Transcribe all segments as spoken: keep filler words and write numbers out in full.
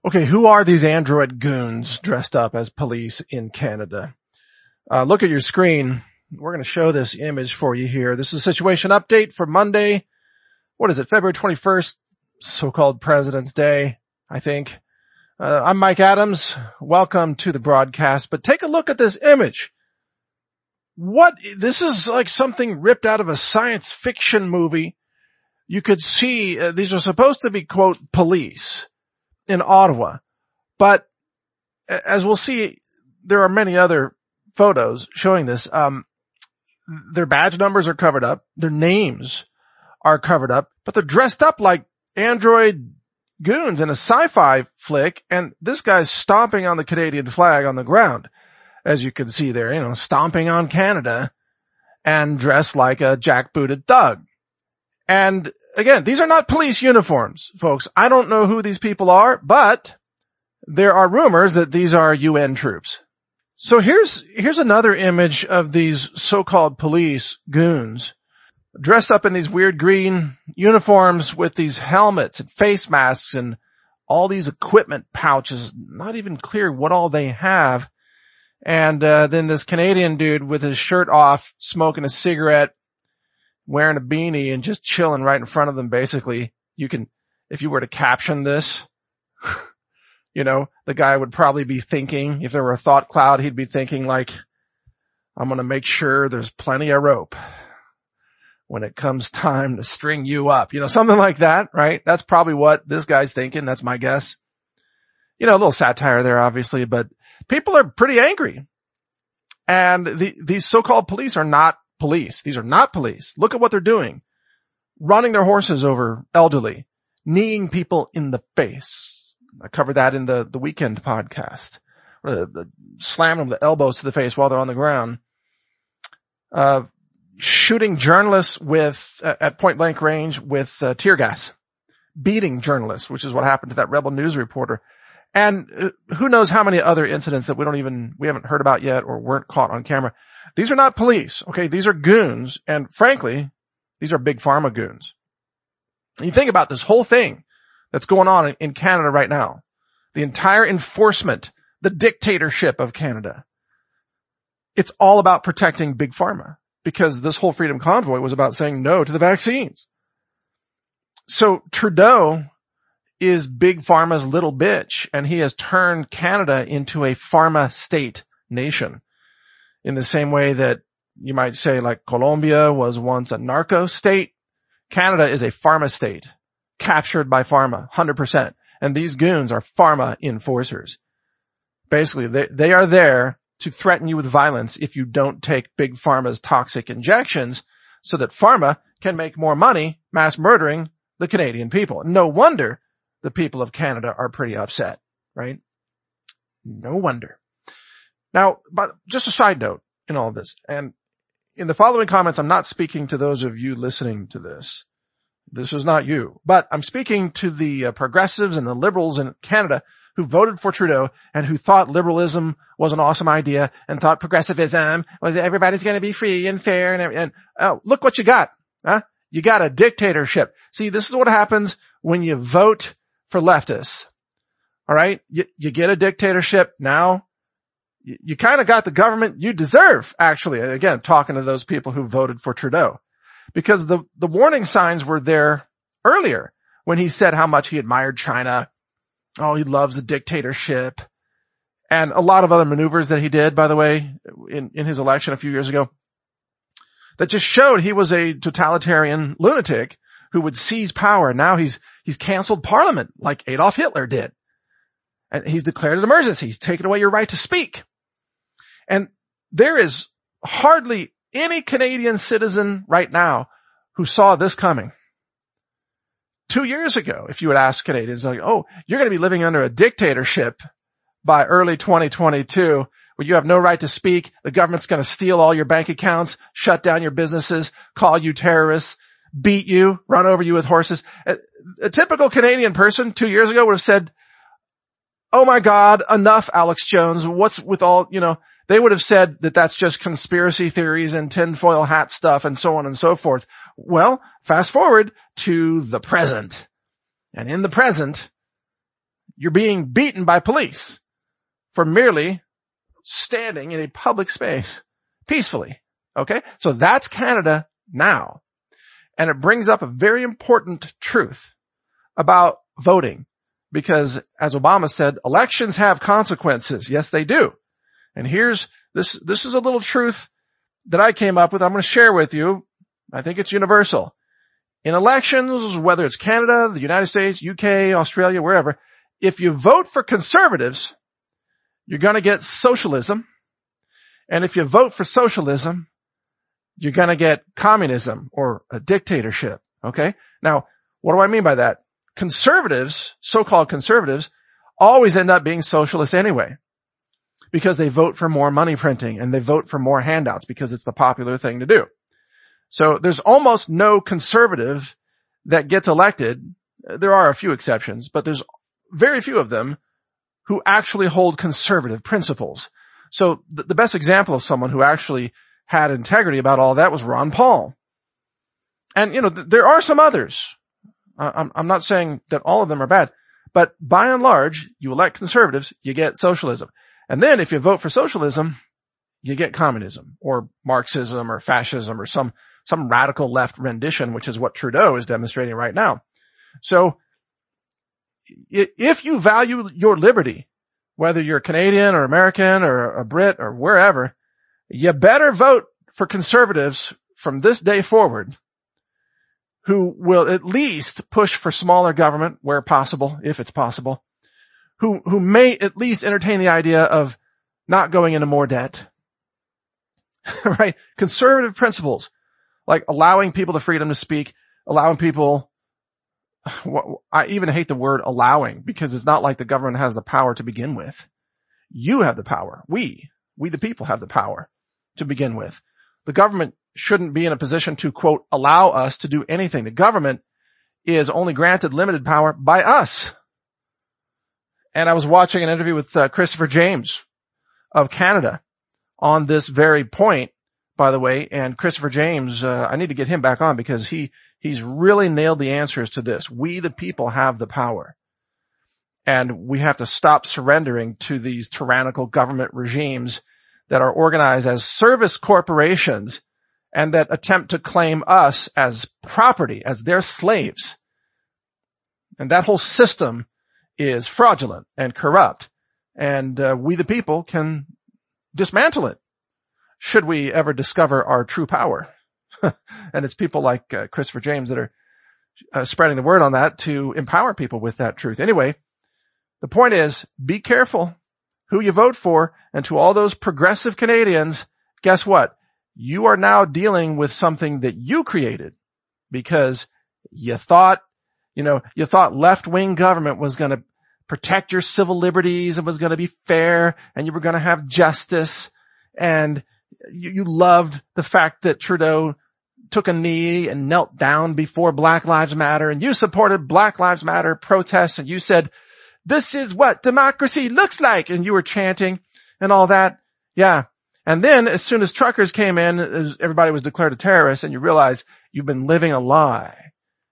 Okay, who are these android goons dressed up as police in Canada? Uh, look at your screen. We're going to show this image for you here. This is a situation update for Monday. What is it? February twenty-first, so-called President's Day, I think. Uh, I'm Mike Adams. Welcome to the broadcast, but take a look at this image. What, this is like something ripped out of a science fiction movie. You could see, uh, these are supposed to be, quote, police in Ottawa, but as we'll see, there are many other photos showing this. Um, their badge numbers are covered up. Their names are covered up, but they're dressed up like android goons in a sci-fi flick. And this guy's stomping on the Canadian flag on the ground, as you can see there, you know, stomping on Canada and dressed like a jackbooted thug. And again, these are not police uniforms, folks. I don't know who these people are, but there are rumors that these are U N troops. So here's, here's another image of these so-called police goons dressed up in these weird green uniforms with these helmets and face masks and all these equipment pouches. Not even clear what all they have. And, uh, then this Canadian dude with his shirt off, smoking a cigarette, wearing a beanie and just chilling right in front of them. Basically, you can, if you were to caption this, you know, the guy would probably be thinking, if there were a thought cloud, he'd be thinking like, I'm going to make sure there's plenty of rope when it comes time to string you up, you know, something like that, right? That's probably what this guy's thinking. That's my guess. You know, a little satire there, obviously, but people are pretty angry. And the, these so-called police are not police. These are not police. Look at what they're doing. Running their horses over elderly, kneeing people in the face. I covered that in the, the weekend podcast. Uh, the, slamming them with the elbows to the face while they're on the ground. Uh, shooting journalists with, uh, at point blank range with, uh, tear gas. Beating journalists, which is what happened to that Rebel News reporter. And uh, who knows how many other incidents that we don't even, we haven't heard about yet or weren't caught on camera. These are not police, okay? These are goons, and frankly, these are big pharma goons. You think about this whole thing that's going on in Canada right now. The entire enforcement, the dictatorship of Canada. It's all about protecting big pharma, because this whole Freedom Convoy was about saying no to the vaccines. So Trudeau is big pharma's little bitch, and he has turned Canada into a pharma state nation. In the same way that you might say like Colombia was once a narco state, Canada is a pharma state, captured by pharma, one hundred percent. And these goons are pharma enforcers. Basically, they, they are there to threaten you with violence if you don't take big pharma's toxic injections so that pharma can make more money mass murdering the Canadian people. No wonder the people of Canada are pretty upset, right? No wonder. Now, but just a side note in all of this, and in the following comments, I'm not speaking to those of you listening to this. This is not you, but I'm speaking to the uh, progressives and the liberals in Canada who voted for Trudeau and who thought liberalism was an awesome idea and thought progressivism was everybody's going to be free and fair and, and oh, look what you got, huh? You got a dictatorship. See, this is what happens when you vote for leftists. All right, you, you get a dictatorship now. You kind of got the government you deserve, actually. Again, talking to those people who voted for Trudeau. Because the, the warning signs were there earlier when he said how much he admired China. Oh, he loves the dictatorship. And a lot of other maneuvers that he did, by the way, in, in his election a few years ago, that just showed he was a totalitarian lunatic who would seize power. Now he's, he's canceled parliament like Adolf Hitler did. And he's declared an emergency. He's taken away your right to speak. And there is hardly any Canadian citizen right now who saw this coming. Two years ago, if you would ask Canadians, like, oh, you're going to be living under a dictatorship by early twenty twenty-two where you have no right to speak. The government's going to steal all your bank accounts, shut down your businesses, call you terrorists, beat you, run over you with horses. A, a typical Canadian person two years ago would have said, oh my God, enough, Alex Jones. What's with all, you know, they would have said that that's just conspiracy theories and tinfoil hat stuff and so on and so forth. Well, fast forward to the present. And in the present, you're being beaten by police for merely standing in a public space peacefully. Okay? So that's Canada now. And it brings up a very important truth about voting. Because as Obama said, elections have consequences. Yes, they do. And here's, this, this is a little truth that I came up with. I'm going to share with you. I think it's universal. In elections, whether it's Canada, the United States, U K, Australia, wherever, if you vote for conservatives, you're going to get socialism. And if you vote for socialism, you're going to get communism or a dictatorship. Okay? Now, what do I mean by that? Conservatives, so-called conservatives, always end up being socialists anyway, because they vote for more money printing and they vote for more handouts because it's the popular thing to do. So there's almost no conservative that gets elected. There are a few exceptions, but there's very few of them who actually hold conservative principles. So th- the best example of someone who actually had integrity about all that was Ron Paul. And, you know, th- there are some others. I'm, I'm not saying that all of them are bad, but by and large, you elect conservatives, you get socialism. And then if you vote for socialism, you get communism or Marxism or fascism or some, some radical left rendition, which is what Trudeau is demonstrating right now. So if you value your liberty, whether you're Canadian or American or a Brit or wherever, you better vote for conservatives from this day forward who will at least push for smaller government where possible, if it's possible, who, who may at least entertain the idea of not going into more debt, right? Conservative principles, like allowing people the freedom to speak, allowing people, I even hate the word allowing because it's not like the government has the power to begin with. You have the power. We, we the people have the power to begin with. The government shouldn't be in a position to, quote, allow us to do anything. The government is only granted limited power by us. And I was watching an interview with uh, Christopher James of Canada on this very point, by the way. And Christopher James, uh, I need to get him back on because he, he's really nailed the answers to this. We, the people, have the power. And we have to stop surrendering to these tyrannical government regimes that are organized as service corporations and that attempt to claim us as property, as their slaves. And that whole system is fraudulent and corrupt. And uh, we the people can dismantle it should we ever discover our true power. And it's people like uh, Christopher James that are uh, spreading the word on that to empower people with that truth. Anyway, the point is, be careful who you vote for. And to all those progressive Canadians, guess what? You are now dealing with something that you created because you thought, you know, you thought left-wing government was going to protect your civil liberties and was going to be fair and you were going to have justice. And you, you loved the fact that Trudeau took a knee and knelt down before Black Lives Matter, and you supported Black Lives Matter protests, and you said, this is what democracy looks like, and you were chanting and all that. Yeah. And then as soon as truckers came in, everybody was declared a terrorist, and you realize you've been living a lie.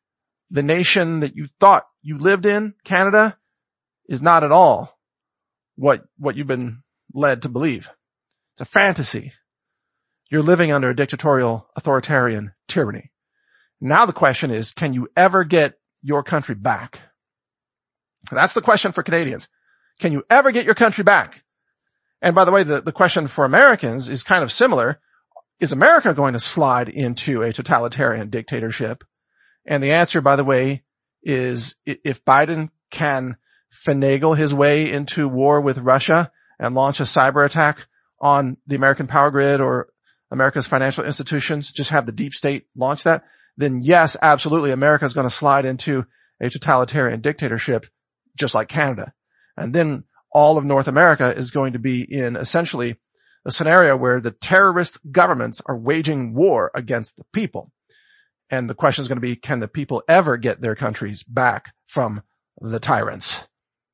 The nation that you thought you lived in, Canada, is not at all what, what you've been led to believe. It's a fantasy. You're living under a dictatorial, authoritarian tyranny. Now the question is, can you ever get your country back? That's the question for Canadians. Can you ever get your country back? And by the way, the, the question for Americans is kind of similar. Is America going to slide into a totalitarian dictatorship? And the answer, by the way, is if Biden can finagle his way into war with Russia and launch a cyber attack on the American power grid or America's financial institutions, just have the deep state launch that, then yes, absolutely, America is going to slide into a totalitarian dictatorship just like Canada. And then all of North America is going to be in essentially a scenario where the terrorist governments are waging war against the people. And the question is going to be, can the people ever get their countries back from the tyrants?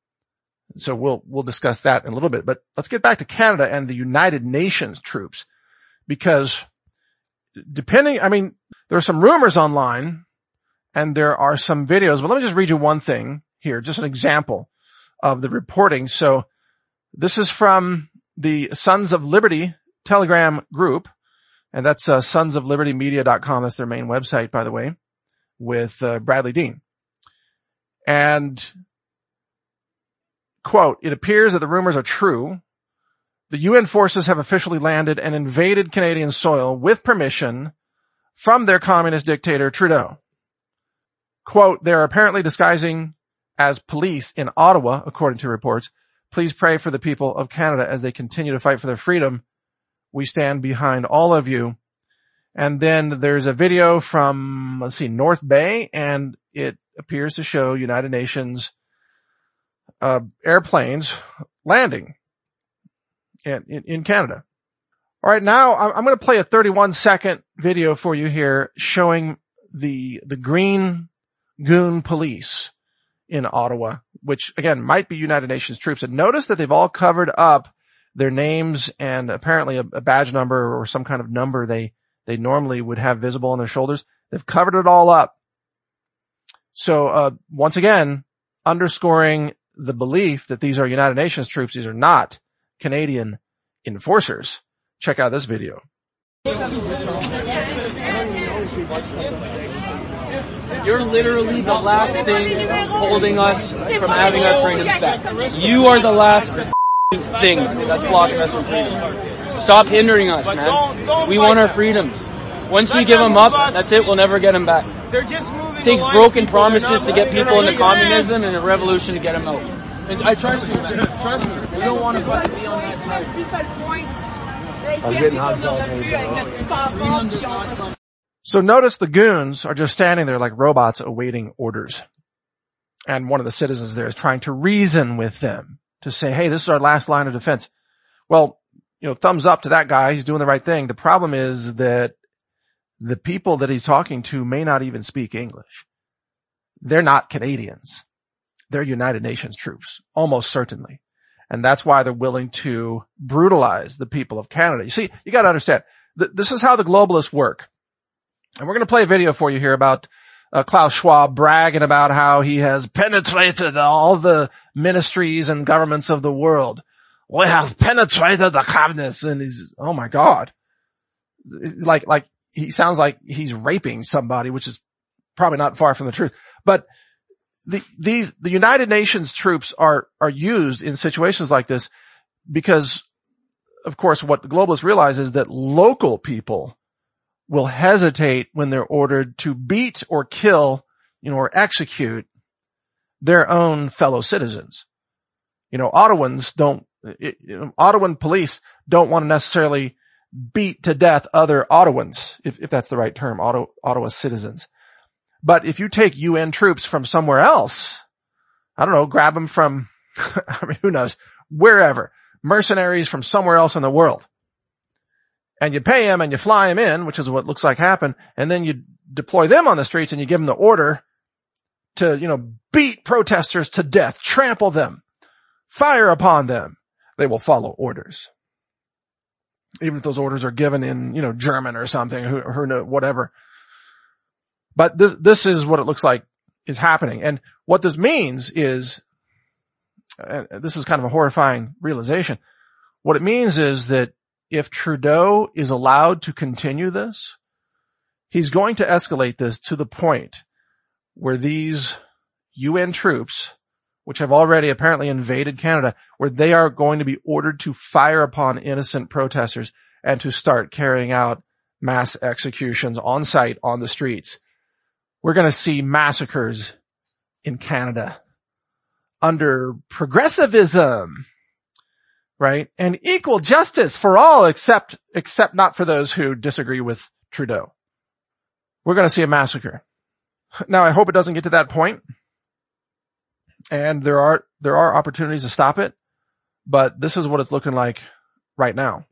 So we'll, we'll discuss that in a little bit, but let's get back to Canada and the United Nations troops, because depending, I mean, there are some rumors online and there are some videos, but let me just read you one thing here, just an example of the reporting. So this is from the Sons of Liberty Telegram group, and that's uh, sons of liberty media dot com. That's their main website, by the way, with uh, Bradley Dean. And, quote, it appears that the rumors are true. The U N forces have officially landed and invaded Canadian soil with permission from their communist dictator, Trudeau. Quote, they're apparently disguising as police in Ottawa, according to reports. Please pray for the people of Canada as they continue to fight for their freedom. We stand behind all of you. And then there's a video from, let's see, North Bay, and it appears to show United Nations uh, airplanes landing in, in, in Canada. All right, now I'm going to play a thirty-one second video for you here showing the the Green Goon Police in Ottawa, which again might be United Nations troops. And notice that they've all covered up their names and apparently a, a badge number or some kind of number they they normally would have visible on their shoulders. They've covered it all up. So uh once again, underscoring the belief that these are United Nations troops. These are not Canadian enforcers. Check out this video. You're literally the last thing holding us from having our freedoms back. You are the last things that's blocking us from freedom. Stop hindering us, man. We want our freedoms. Once we give them up, that's it. We'll never get them back. It takes broken promises to get people into communism and a revolution to get them out. And I trust you, man. Trust me. We don't want to fucking be on that side. I'm getting hot dog. So notice the goons are just standing there like robots awaiting orders. And one of the citizens there is trying to reason with them to say, hey, this is our last line of defense. Well, you know, thumbs up to that guy. He's doing the right thing. The problem is that the people that he's talking to may not even speak English. They're not Canadians. They're United Nations troops, almost certainly. And that's why they're willing to brutalize the people of Canada. You see, you got to understand, th- this is how the globalists work. And we're going to play a video for you here about uh, Klaus Schwab bragging about how he has penetrated all the ministries and governments of the world. We have penetrated the cabinets, and he's, oh my God. Like, like, he sounds like he's raping somebody, which is probably not far from the truth. But the, these, the United Nations troops are, are used in situations like this because, of course, what the globalists realize is that local people will hesitate when they're ordered to beat or kill, you know, or execute their own fellow citizens. You know, Ottawans don't, it, you know, Ottawan police don't want to necessarily beat to death other Ottawans, if, if that's the right term, Ottawa, Ottawa citizens. But if you take U N troops from somewhere else, I don't know, grab them from, I mean, who knows, wherever, mercenaries from somewhere else in the world, and you pay them and you fly them in, which is what looks like happened, and then you deploy them on the streets and you give them the order to, you know, beat protesters to death, trample them, fire upon them, they will follow orders. Even if those orders are given in, you know, German or something, who, who know, whatever. But this, this is what it looks like is happening. And what this means is, and this is kind of a horrifying realization. What it means is that if Trudeau is allowed to continue this, he's going to escalate this to the point where these U N troops, which have already apparently invaded Canada, where they are going to be ordered to fire upon innocent protesters and to start carrying out mass executions on site on the streets. We're going to see massacres in Canada under progressivism, right? And equal justice for all except, except not for those who disagree with Trudeau. We're going to see a massacre. Now, I hope it doesn't get to that point. And there are, there are opportunities to stop it, but this is what it's looking like right now.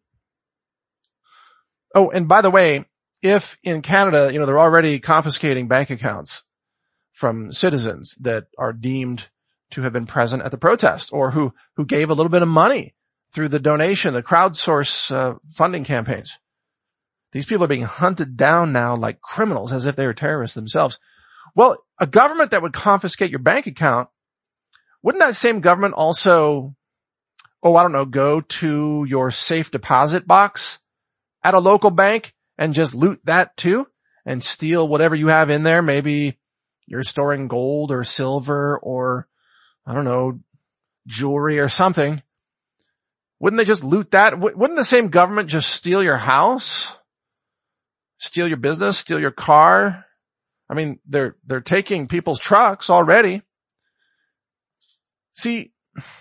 Oh, and by the way, if in Canada, you know, they're already confiscating bank accounts from citizens that are deemed to have been present at the protest or who, who gave a little bit of money through the donation, the crowdsource uh, funding campaigns. These people are being hunted down now like criminals as if they were terrorists themselves. Well, a government that would confiscate your bank account, wouldn't that same government also, oh, I don't know, go to your safe deposit box at a local bank and just loot that too and steal whatever you have in there? Maybe you're storing gold or silver or, I don't know, jewelry or something. Wouldn't they just loot that? Wouldn't the same government just steal your house? Steal your business? Steal your car? I mean, they're, they're taking people's trucks already. See,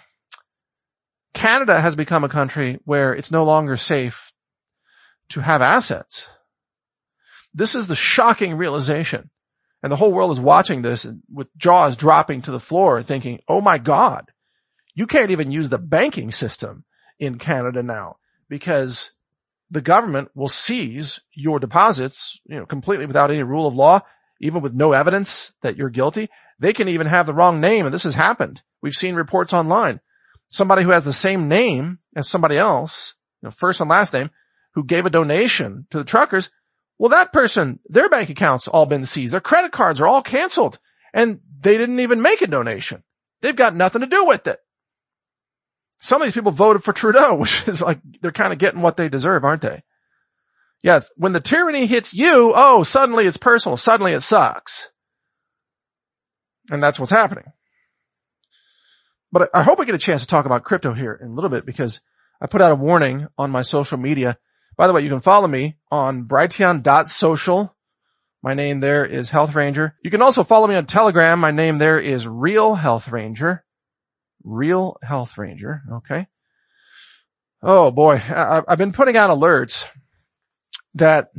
Canada has become a country where it's no longer safe to have assets. This is the shocking realization. And the whole world is watching this with jaws dropping to the floor thinking, oh my God, you can't even use the banking system in Canada now because the government will seize your deposits, you know, completely without any rule of law, even with no evidence that you're guilty. They can even have the wrong name, and this has happened. We've seen reports online. Somebody who has the same name as somebody else, you know, first and last name, who gave a donation to the truckers, well, that person, their bank accounts all been seized. Their credit cards are all canceled, and they didn't even make a donation. They've got nothing to do with it. Some of these people voted for Trudeau, which is like, they're kind of getting what they deserve, aren't they? Yes, when the tyranny hits you, oh, suddenly it's personal. Suddenly it sucks. And that's what's happening. But I hope we get a chance to talk about crypto here in a little bit because I put out a warning on my social media. By the way, you can follow me on brighteon dot social. My name there is Health Ranger. You can also follow me on Telegram. My name there is Real Health Ranger. Real Health Ranger. Okay. Oh boy. I, I've been putting out alerts that,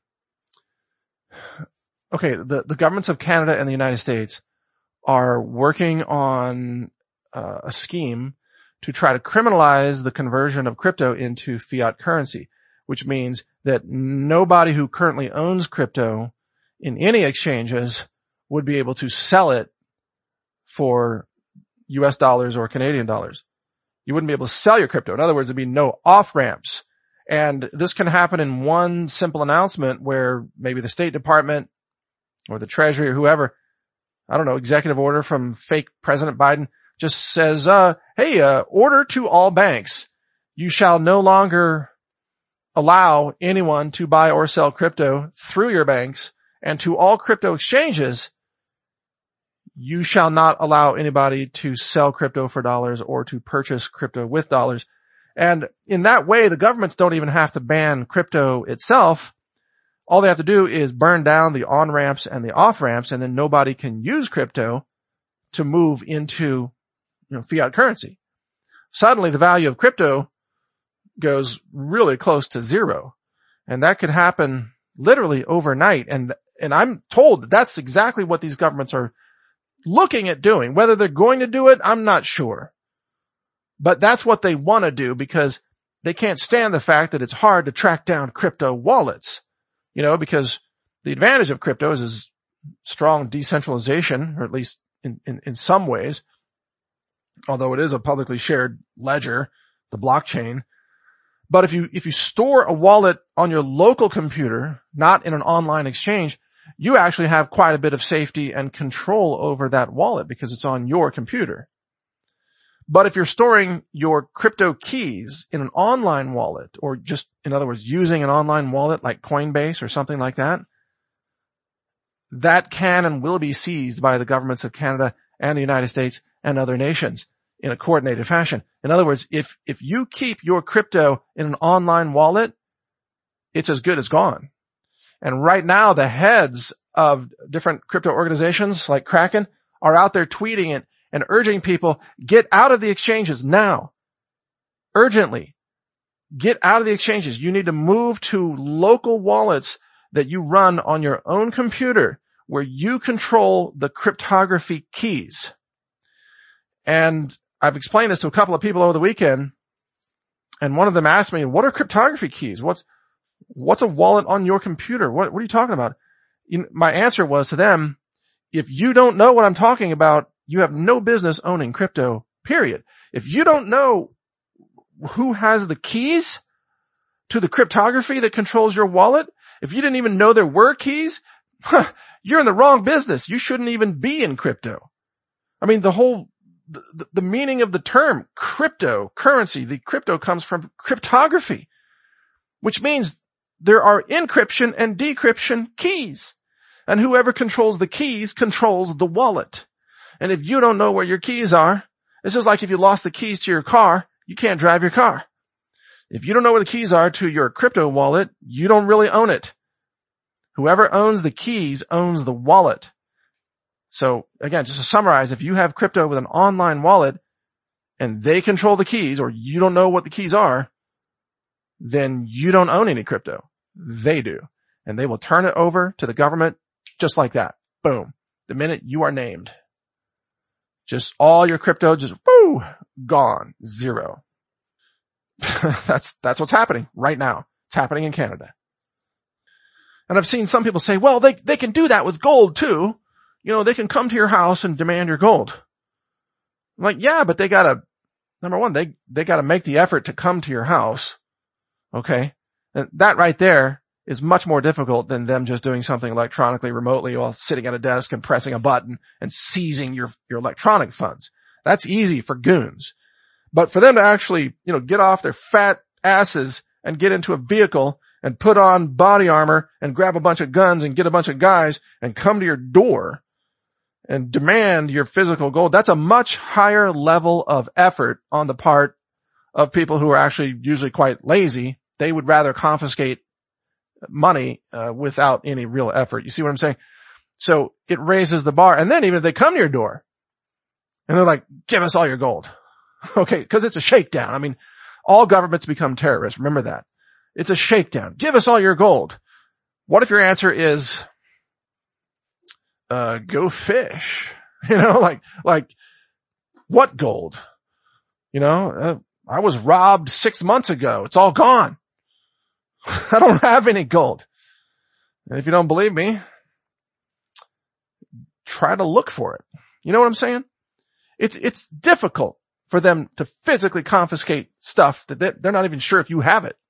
okay, the, the governments of Canada and the United States are working on uh, a scheme to try to criminalize the conversion of crypto into fiat currency, which means that nobody who currently owns crypto in any exchanges would be able to sell it for U S dollars or Canadian dollars. You wouldn't be able to sell your crypto. In other words, there'd be no off-ramps. And this can happen in one simple announcement where maybe the State Department or the Treasury or whoever, I don't know, executive order from fake President Biden just says, uh, hey, uh, order to all banks. You shall no longer allow anyone to buy or sell crypto through your banks, and to all crypto exchanges, you shall not allow anybody to sell crypto for dollars or to purchase crypto with dollars. And in that way, the governments don't even have to ban crypto itself. All they have to do is burn down the on-ramps and the off-ramps, and then nobody can use crypto to move into, you know, fiat currency. Suddenly, the value of crypto goes really close to zero. And that could happen literally overnight. And, and I'm told that that's exactly what these governments are looking at doing. Whether they're going to do it, I'm not sure. But that's what they want to do because they can't stand the fact that it's hard to track down crypto wallets. You know, because the advantage of crypto is, is strong decentralization, or at least in, in, in some ways, although it is a publicly shared ledger, the blockchain. But if you, if you store a wallet on your local computer, not in an online exchange, you actually have quite a bit of safety and control over that wallet because it's on your computer. But if you're storing your crypto keys in an online wallet, or just, in other words, using an online wallet like Coinbase or something like that, that can and will be seized by the governments of Canada and the United States and other nations in a coordinated fashion. In other words, if, if you keep your crypto in an online wallet, it's as good as gone. And right now, the heads of different crypto organizations like Kraken are out there tweeting it and urging people, get out of the exchanges now. Urgently. Get out of the exchanges. You need to move to local wallets that you run on your own computer where you control the cryptography keys. And I've explained this to a couple of people over the weekend, and one of them asked me, what are cryptography keys? What's, what's a wallet on your computer? What, what are you talking about? You, my answer was to them, if you don't know what I'm talking about, you have no business owning crypto, period. If you don't know who has the keys to the cryptography that controls your wallet, if you didn't even know there were keys, huh, you're in the wrong business. You shouldn't even be in crypto. I mean, the whole the, the meaning of the term cryptocurrency. The crypto comes from cryptography, which means there are encryption and decryption keys. And whoever controls the keys controls the wallet. And if you don't know where your keys are, it's just like if you lost the keys to your car, you can't drive your car. If you don't know where the keys are to your crypto wallet, you don't really own it. Whoever owns the keys owns the wallet. So again, just to summarize, if you have crypto with an online wallet and they control the keys, or you don't know what the keys are, then you don't own any crypto. They do. And they will turn it over to the government just like that. Boom. The minute you are named. Just all your crypto just, woo, gone. Zero. that's, that's what's happening right now. It's happening in Canada. And I've seen some people say, well, they, they can do that with gold too. You know, they can come to your house and demand your gold. I'm like, yeah, but they gotta, number one, they, they gotta make the effort to come to your house. Okay. And that right there is much more difficult than them just doing something electronically remotely while sitting at a desk and pressing a button and seizing your, your electronic funds. That's easy for goons. But for them to actually, you know, get off their fat asses and get into a vehicle and put on body armor and grab a bunch of guns and get a bunch of guys and come to your door and demand your physical gold, that's a much higher level of effort on the part of people who are actually usually quite lazy. They would rather confiscate money uh, without any real effort. You see what I'm saying? So it raises the bar. And then even if they come to your door and they're like, give us all your gold. Okay, because it's a shakedown. I mean, all governments become terrorists. Remember that. It's a shakedown. Give us all your gold. What if your answer is, uh, go fish? You know, like, like, what gold? You know, uh, I was robbed six months ago. It's all gone. I don't have any gold. And if you don't believe me, try to look for it. You know what I'm saying? It's, it's difficult for them to physically confiscate stuff that they're not even sure if you have it.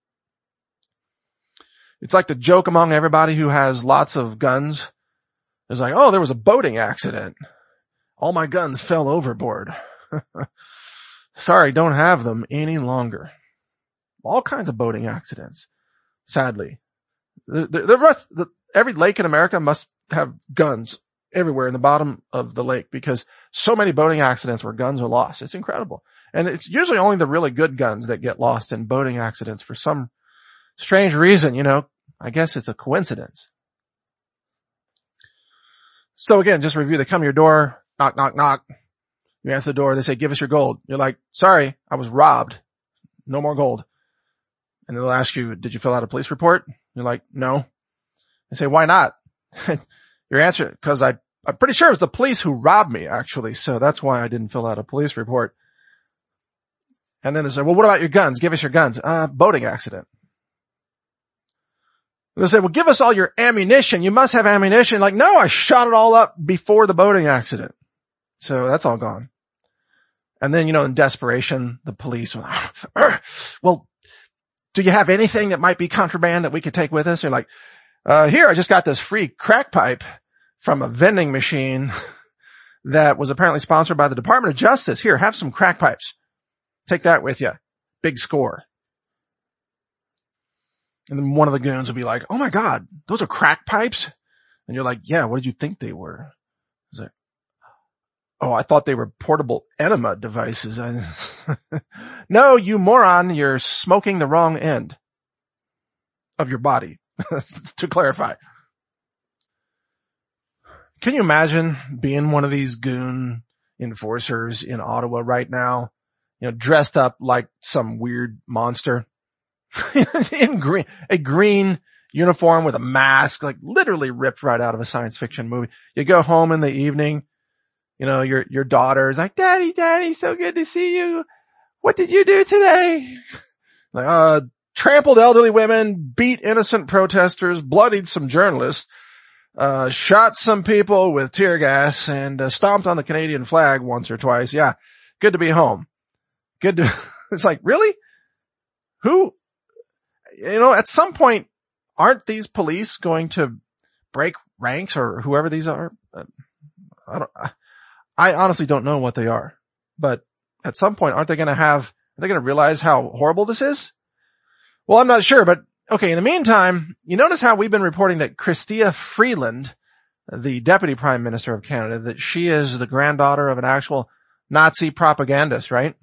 It's like the joke among everybody who has lots of guns. It's like, oh, there was a boating accident. All my guns fell overboard. Sorry, don't have them any longer. All kinds of boating accidents, sadly. The, the, the rest, the, every lake in America must have guns everywhere in the bottom of the lake because so many boating accidents where guns are lost. It's incredible. And it's usually only the really good guns that get lost in boating accidents for some strange reason, you know. I guess it's a coincidence. So again, just review. They come to your door, knock, knock, knock. You answer the door. They say, give us your gold. You're like, sorry, I was robbed. No more gold. And they'll ask you, did you fill out a police report? You're like, no. They say, why not? Your answer, because I, I'm pretty sure it was the police who robbed me, actually. So that's why I didn't fill out a police report. And then they say, well, what about your guns? Give us your guns. Uh, boating accident. And they say, well, give us all your ammunition. You must have ammunition. Like, no, I shot it all up before the boating accident. So that's all gone. And then, you know, in desperation, the police will, well, do you have anything that might be contraband that we could take with us? You're like, uh, here, I just got this free crack pipe from a vending machine that was apparently sponsored by the Department of Justice. Here, have some crack pipes. Take that with you. Big score. And then one of the goons will be like, oh my God, those are crack pipes? And you're like, yeah, what did you think they were? He's like, oh, I thought they were portable enema devices. I... No, you moron, you're smoking the wrong end of your body, to clarify. Can you imagine being one of these goon enforcers in Ottawa right now, you know, dressed up like some weird monster? In green, a green uniform with a mask, like literally ripped right out of a science fiction movie. You go home in the evening, you know, your, your daughter is like, Daddy, Daddy, so good to see you. What did you do today? Like, uh, trampled elderly women, beat innocent protesters, bloodied some journalists, uh, shot some people with tear gas, and uh, stomped on the Canadian flag once or twice. Yeah. Good to be home. Good to, it's like, really? Who? You know, at some point, aren't these police going to break ranks or whoever these are? I don't, I honestly don't know what they are, but at some point, aren't they going to have, are they going to realize how horrible this is? Well, I'm not sure, but okay, in the meantime, you notice how we've been reporting that Chrystia Freeland, the Deputy Prime Minister of Canada, that she is the granddaughter of an actual Nazi propagandist, right?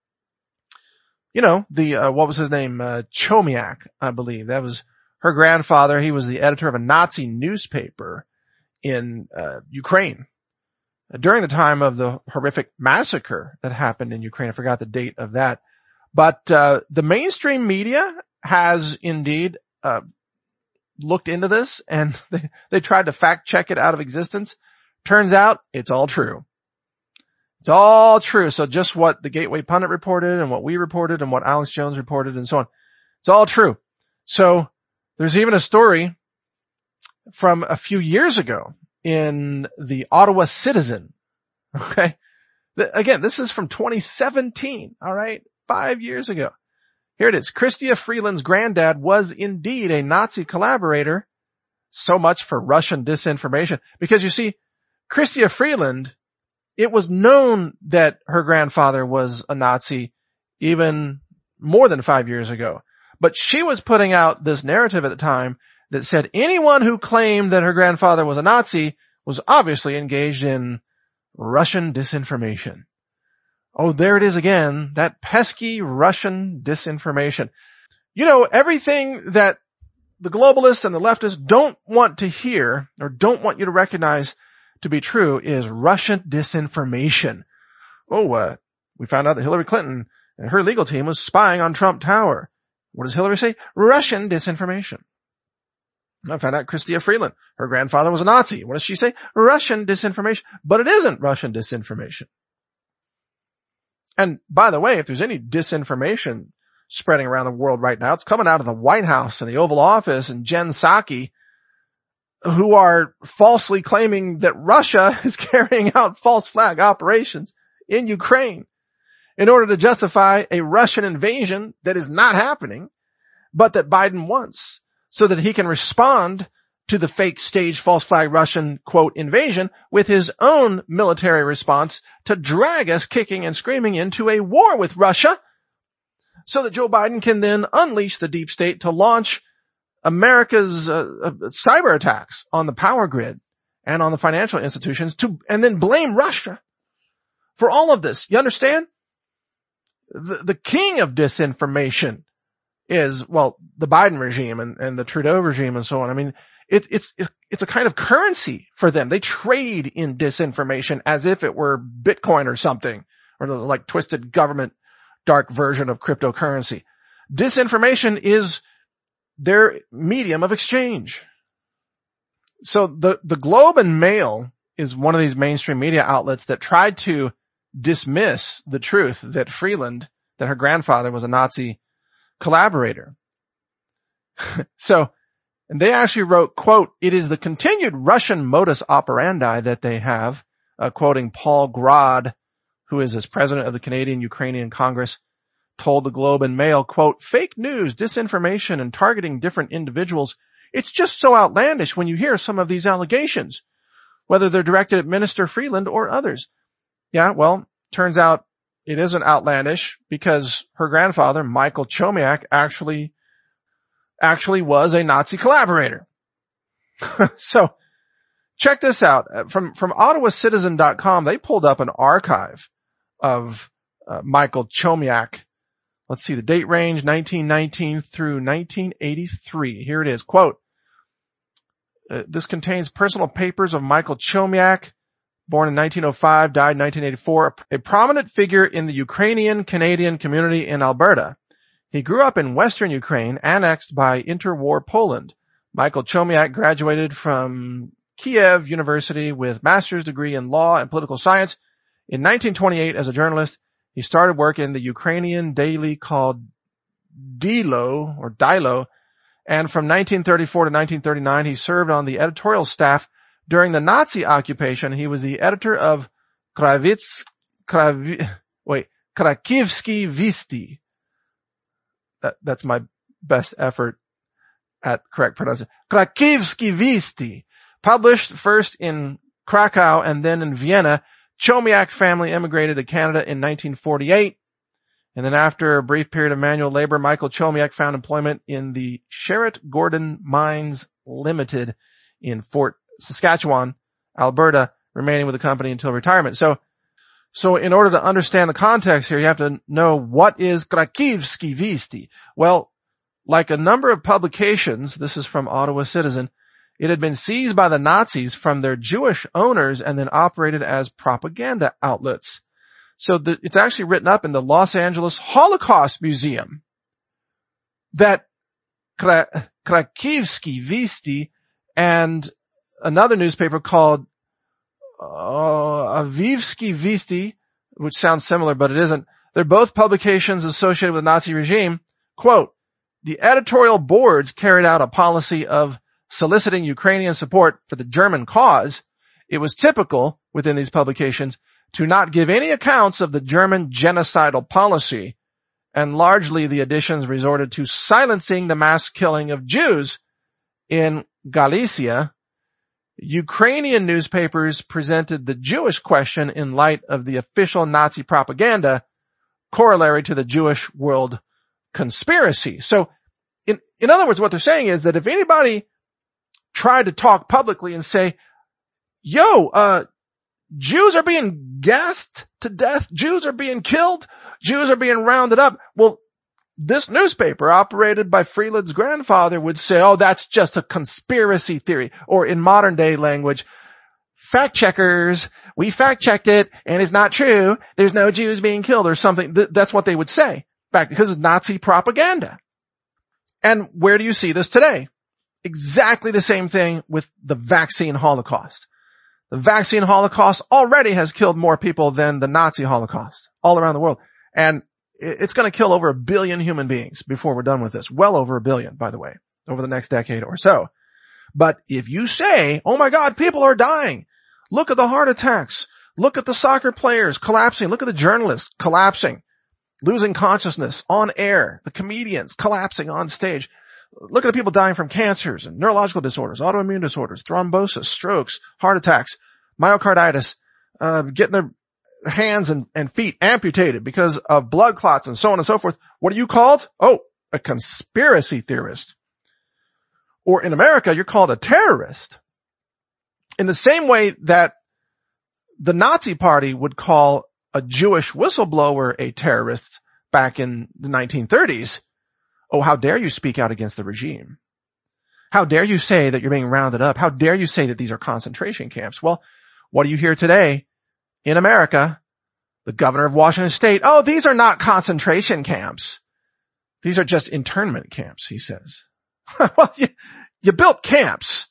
You know, the, uh, what was his name? Uh, Chomiak, I believe. That was her grandfather. He was the editor of a Nazi newspaper in, uh, Ukraine during the time of the horrific massacre that happened in Ukraine. I forgot the date of that. But, uh, the mainstream media has indeed, uh, looked into this, and they, they tried to fact check it out of existence. Turns out it's all true. It's all true. So just what the Gateway Pundit reported and what we reported and what Alex Jones reported and so on. It's all true. So there's even a story from a few years ago in the Ottawa Citizen. Okay. Again, this is from twenty seventeen. All right. Five years ago. Here it is. Chrystia Freeland's granddad was indeed a Nazi collaborator. So much for Russian disinformation. Because you see, Chrystia Freeland, it was known that her grandfather was a Nazi even more than five years ago. But she was putting out this narrative at the time that said anyone who claimed that her grandfather was a Nazi was obviously engaged in Russian disinformation. Oh, there it is again, that pesky Russian disinformation. You know, everything that the globalists and the leftists don't want to hear or don't want you to recognize to be true is Russian disinformation. Oh, uh, we found out that Hillary Clinton and her legal team was spying on Trump Tower. What does Hillary say? Russian disinformation. I found out Chrystia Freeland, her grandfather was a Nazi. What does she say? Russian disinformation. But it isn't Russian disinformation. And by the way, if there's any disinformation spreading around the world right now, it's coming out of the White House and the Oval Office and Jen Psaki, who are falsely claiming that Russia is carrying out false flag operations in Ukraine in order to justify a Russian invasion that is not happening, but that Biden wants so that he can respond to the fake staged false flag Russian, quote, invasion with his own military response to drag us kicking and screaming into a war with Russia so that Joe Biden can then unleash the deep state to launch America's uh, uh, cyber attacks on the power grid and on the financial institutions to, and then blame Russia for all of this. You understand? The, the king of disinformation is, well, the Biden regime and, and the Trudeau regime and so on. I mean, it, it's, it's, it's a kind of currency for them. They trade in disinformation as if it were Bitcoin or something, or the like twisted government dark version of cryptocurrency. Disinformation is their medium of exchange. So the, the Globe and Mail is one of these mainstream media outlets that tried to dismiss the truth that Freeland, that her grandfather was a Nazi collaborator. So, and they actually wrote, quote, it is the continued Russian modus operandi that they have, uh, quoting Paul Grod, who is as president of the Canadian Ukrainian Congress, told the Globe and Mail, quote, fake news, disinformation, and targeting different individuals. It's just so outlandish when you hear some of these allegations, whether they're directed at Minister Freeland or others. Yeah, well, turns out it isn't outlandish because her grandfather, Michael Chomiak, actually, actually was a Nazi collaborator. So, check this out. From, from Ottawa Citizen dot com, they pulled up an archive of uh, Michael Chomiak. Let's see, the date range, nineteen nineteen through nineteen eighty-three. Here it is. Quote, uh, this contains personal papers of Michael Chomiak, born in nineteen oh five, died in nineteen eighty-four, a prominent figure in the Ukrainian Canadian community in Alberta. He grew up in Western Ukraine, annexed by interwar Poland. Michael Chomiak graduated from Kiev University with master's degree in law and political science. In nineteen twenty-eight, as a journalist, he started work in the Ukrainian daily called Dilo, or Dilo, and from nineteen thirty-four to nineteen thirty-nine, he served on the editorial staff. During the Nazi occupation, he was the editor of Kravits, Kravi, wait, Krakivsky Visti. That, that's my best effort at correct pronunciation. Krakivsky Visti, published first in Krakow and then in Vienna, Chomiak family immigrated to Canada in nineteen forty-eight. And then after a brief period of manual labor, Michael Chomiak found employment in the Sherritt Gordon Mines Limited in Fort Saskatchewan, Alberta, remaining with the company until retirement. So, so in order to understand the context here, you have to know what is Krakivsky Visti. Well, like a number of publications, this is from Ottawa Citizen, it had been seized by the Nazis from their Jewish owners and then operated as propaganda outlets. So the, it's actually written up in the Los Angeles Holocaust Museum that Kra- Krakivsky Visti and another newspaper called uh, Avivsky Visti, which sounds similar, but it isn't. They're both publications associated with the Nazi regime. Quote, the editorial boards carried out a policy of soliciting Ukrainian support for the German cause. It was typical within these publications to not give any accounts of the German genocidal policy, and largely the editions resorted to silencing the mass killing of Jews in Galicia. Ukrainian newspapers presented the Jewish question in light of the official Nazi propaganda, corollary to the Jewish world conspiracy. So, in, in other words, what they're saying is that if anybody tried to talk publicly and say, yo, uh, Jews are being gassed to death, Jews are being killed, Jews are being rounded up, well, this newspaper operated by Freeland's grandfather would say, oh, that's just a conspiracy theory. Or in modern day language, fact checkers, we fact checked it and it's not true. There's no Jews being killed or something. Th- that's what they would say back because it's Nazi propaganda. And where do you see this today? Exactly the same thing with the vaccine holocaust. The vaccine holocaust already has killed more people than the Nazi Holocaust all around the world. And it's going to kill over a billion human beings before we're done with this. Well over a billion, by the way, over the next decade or so. But if you say, oh my God, people are dying. Look at the heart attacks. Look at the soccer players collapsing. Look at the journalists collapsing, losing consciousness on air. The comedians collapsing on stage. Look at the people dying from cancers and neurological disorders, autoimmune disorders, thrombosis, strokes, heart attacks, myocarditis, uh, getting their hands and, and feet amputated because of blood clots and so on and so forth. What are you called? Oh, a conspiracy theorist. Or in America, you're called a terrorist. In the same way that the Nazi Party would call a Jewish whistleblower a terrorist back in the nineteen thirties, oh, how dare you speak out against the regime? How dare you say that you're being rounded up? How dare you say that these are concentration camps? Well, what do you hear today in America? The governor of Washington State, oh, these are not concentration camps. These are just internment camps, he says. Well, you, you built camps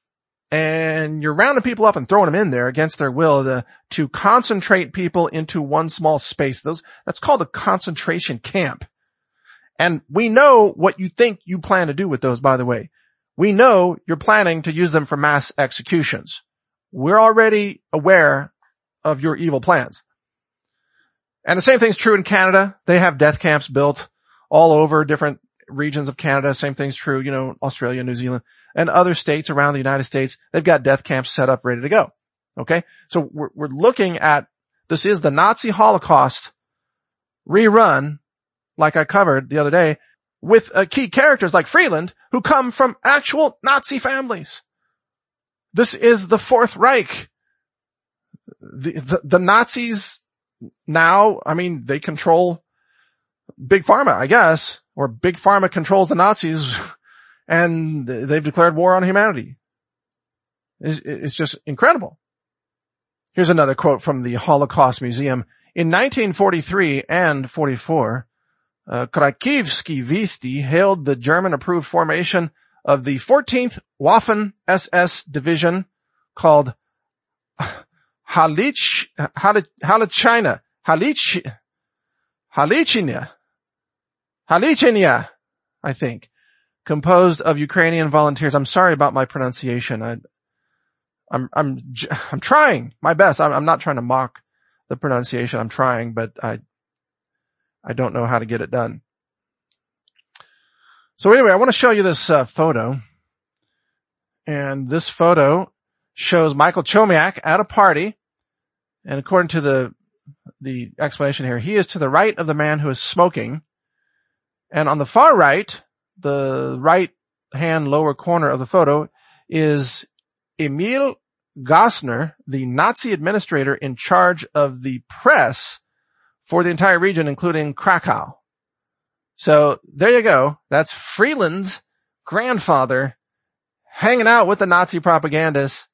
and you're rounding people up and throwing them in there against their will to, to concentrate people into one small space. Those, that's called a concentration camp. And we know what you think you plan to do with those, by the way. We know you're planning to use them for mass executions. We're already aware of your evil plans. And the same thing's true in Canada. They have death camps built all over different regions of Canada. Same thing's true, you know, Australia, New Zealand, and other states around the United States. They've got death camps set up, ready to go. Okay? So we're, we're looking at, this is the Nazi Holocaust rerun, like I covered the other day, with uh, key characters like Freeland, who come from actual Nazi families. This is the Fourth Reich. The, the, the Nazis now, I mean, they control Big Pharma, I guess, or Big Pharma controls the Nazis, and they've declared war on humanity. It's, it's just incredible. Here's another quote from the Holocaust Museum. In nineteen forty-three and forty-four, Uh, Krakivsky Visti hailed the German-approved formation of the fourteenth Waffen S S division called Halich, Halich, Halichina, Halich, Halichina, Halichina, I think, composed of Ukrainian volunteers. I'm sorry about my pronunciation. I, I'm, I'm, I'm trying my best. I'm, I'm not trying to mock the pronunciation. I'm trying, but I, I don't know how to get it done. So anyway, I want to show you this uh, photo. And this photo shows Michael Chomiak at a party. And according to the, the explanation here, he is to the right of the man who is smoking. And on the far right, the right hand lower corner of the photo is Emil Gossner, the Nazi administrator in charge of the press for the entire region, including Krakow. So there you go. That's Freeland's grandfather hanging out with the Nazi propagandists,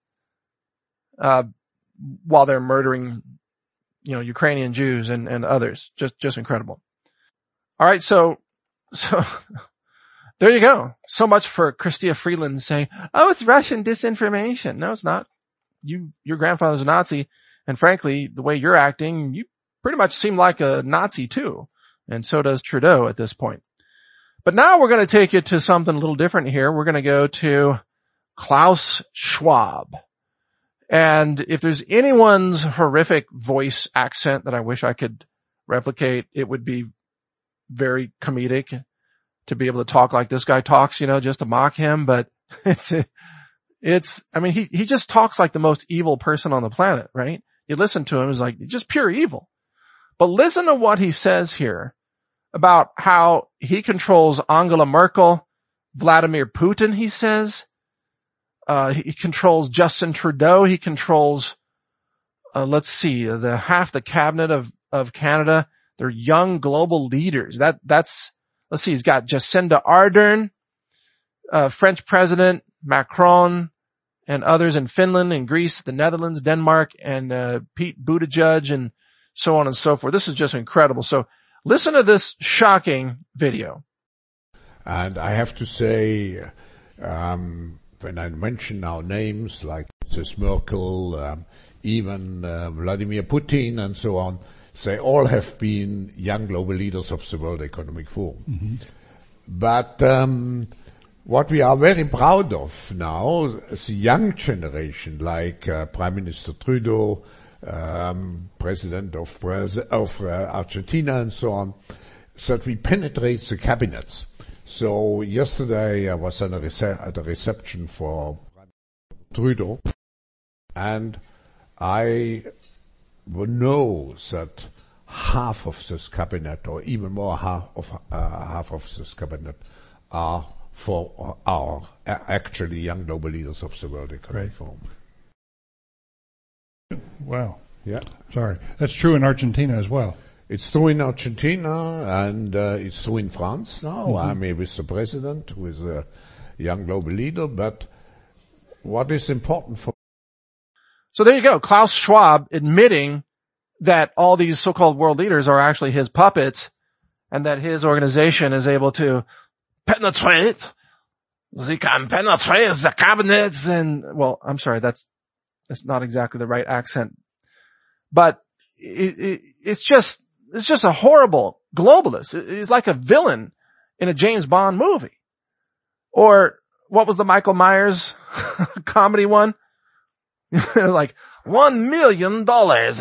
uh, while they're murdering, you know, Ukrainian Jews and, and others. Just, just incredible. All right. So, so there you go. So much for Chrystia Freeland saying, oh, it's Russian disinformation. No, it's not. You, your grandfather's a Nazi. And frankly, the way you're acting, you pretty much seem like a Nazi too. And so does Trudeau at this point. But now we're going to take you to something a little different here. We're going to go to Klaus Schwab. And if there's anyone's horrific voice accent that I wish I could replicate, it would be very comedic to be able to talk like this guy talks, you know, just to mock him. But it's, it's, I mean, he, he just talks like the most evil person on the planet, right? You listen to him, it's like just pure evil. But listen to what he says here about how he controls Angela Merkel, Vladimir Putin, he says. Uh, he controls Justin Trudeau. He controls, uh, let's see, the half the cabinet of, of Canada. They're young global leaders. That, that's, let's see, he's got Jacinda Ardern, uh, French President Macron, and others in Finland and Greece, the Netherlands, Denmark, and, uh, Pete Buttigieg, and so on and so forth. This is just incredible. So listen to this shocking video. And I have to say, um, when I mention now names like Missus Merkel, um, even uh, Vladimir Putin and so on, they all have been young global leaders of the World Economic Forum. Mm-hmm. But um, what we are very proud of now, the young generation, like uh, Prime Minister Trudeau, um, President of, Braz- of uh, Argentina and so on, that we penetrate the cabinets. So yesterday I was at a, rece- at a reception for Trudeau, and I know that half of this cabinet, or even more half of uh, half of this cabinet, are for our uh, actually young global leaders of the World Economic right. Forum. Wow. Yeah. Sorry. That's true in Argentina as well. It's true in Argentina, and uh, it's true in France now. Mm-hmm. I mean, with the president, who is a young global leader. But what is important for... So there you go. Klaus Schwab admitting that all these so-called world leaders are actually his puppets, and that his organization is able to penetrate. They can penetrate the cabinets and, well, I'm sorry, that's, that's not exactly the right accent. But it, it, it's just, it's just a horrible globalist. He's like a villain in a James Bond movie. Or what was the Michael Myers comedy one? Like one million dollars.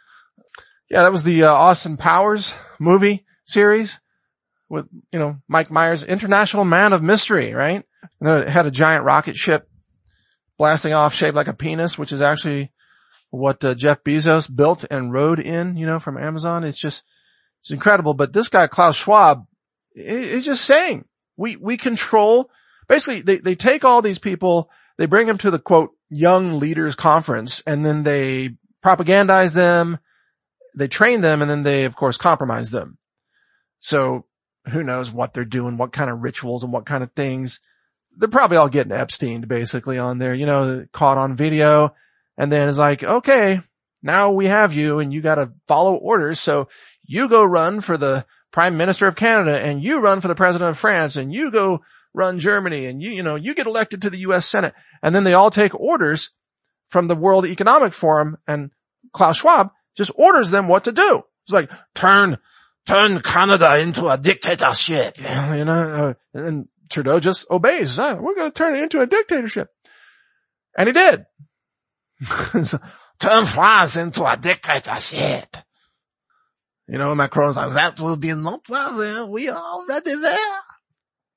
Yeah, that was the uh, Austin Powers movie series with, you know, Mike Myers, International Man of Mystery, right? And then it had a giant rocket ship blasting off shaped like a penis, which is actually what uh, Jeff Bezos built and rode in, you know, from Amazon. It's just, it's incredible. But this guy, Klaus Schwab, is just saying, we, we control, basically they, they take all these people, they bring them to the quote, young leaders conference, and then they propagandize them, they train them, and then they, of course, compromise them. So who knows what they're doing, what kind of rituals and what kind of things. They're probably all getting Epsteined basically on there, you know, caught on video. And then it's like, okay, now we have you and you got to follow orders. So you go run for the Prime Minister of Canada, and you run for the President of France, and you go run Germany, and you, you know, you get elected to the U S Senate. And then they all take orders from the World Economic Forum, and Klaus Schwab just orders them what to do. It's like, turn, turn Canada into a dictatorship, you know, and Trudeau just obeys. Oh, we're going to turn it into a dictatorship. And he did. So, turn France into a dictatorship. You know, Macron's like, that will be no problem. We are already there.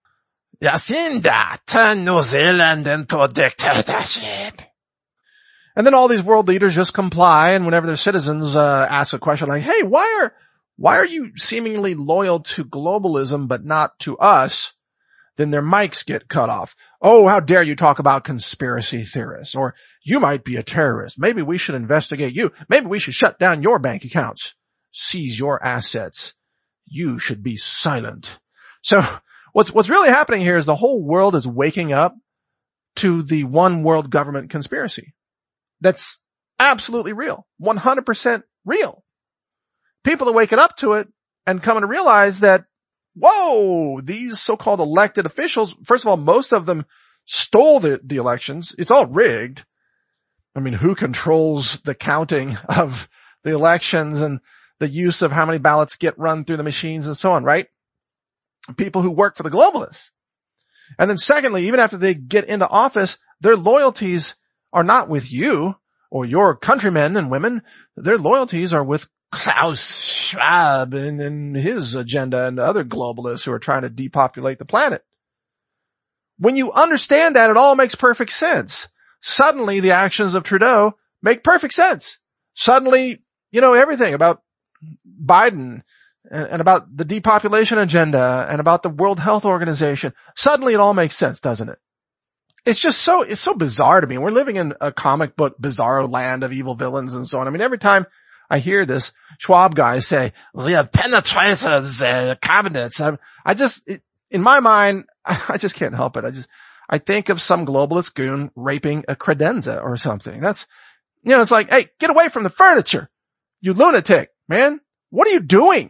Jacinda, turn New Zealand into a dictatorship. And then all these world leaders just comply, and whenever their citizens uh ask a question like, hey, why are why are you seemingly loyal to globalism but not to us? Then their mics get cut off. Oh, how dare you talk about conspiracy theorists? Or you might be a terrorist. Maybe we should investigate you. Maybe we should shut down your bank accounts. Seize your assets. You should be silent. So what's what's really happening here is the whole world is waking up to the one world government conspiracy. That's absolutely real. one hundred percent real. People are waking up to it and coming to realize that, whoa, these so-called elected officials, first of all, most of them stole the, the elections. It's all rigged. I mean, who controls the counting of the elections and the use of how many ballots get run through the machines and so on, right? People who work for the globalists. And then secondly, even after they get into office, their loyalties are not with you or your countrymen and women. Their loyalties are with Klaus Schwab and, and his agenda and other globalists who are trying to depopulate the planet. When you understand that, it all makes perfect sense. Suddenly the actions of Trudeau make perfect sense. Suddenly, you know, everything about Biden and, and about the depopulation agenda and about the World Health Organization, suddenly it all makes sense, doesn't it? It's just so, it's so bizarre to me. We're living in a comic book bizarro land of evil villains and so on. I mean, every time I hear this Schwab guy say, we have penetrated the cabinets, I, I just, it, in my mind, I just can't help it. I just, I think of some globalist goon raping a credenza or something. That's, you know, it's like, hey, get away from the furniture, you lunatic, man. What are you doing?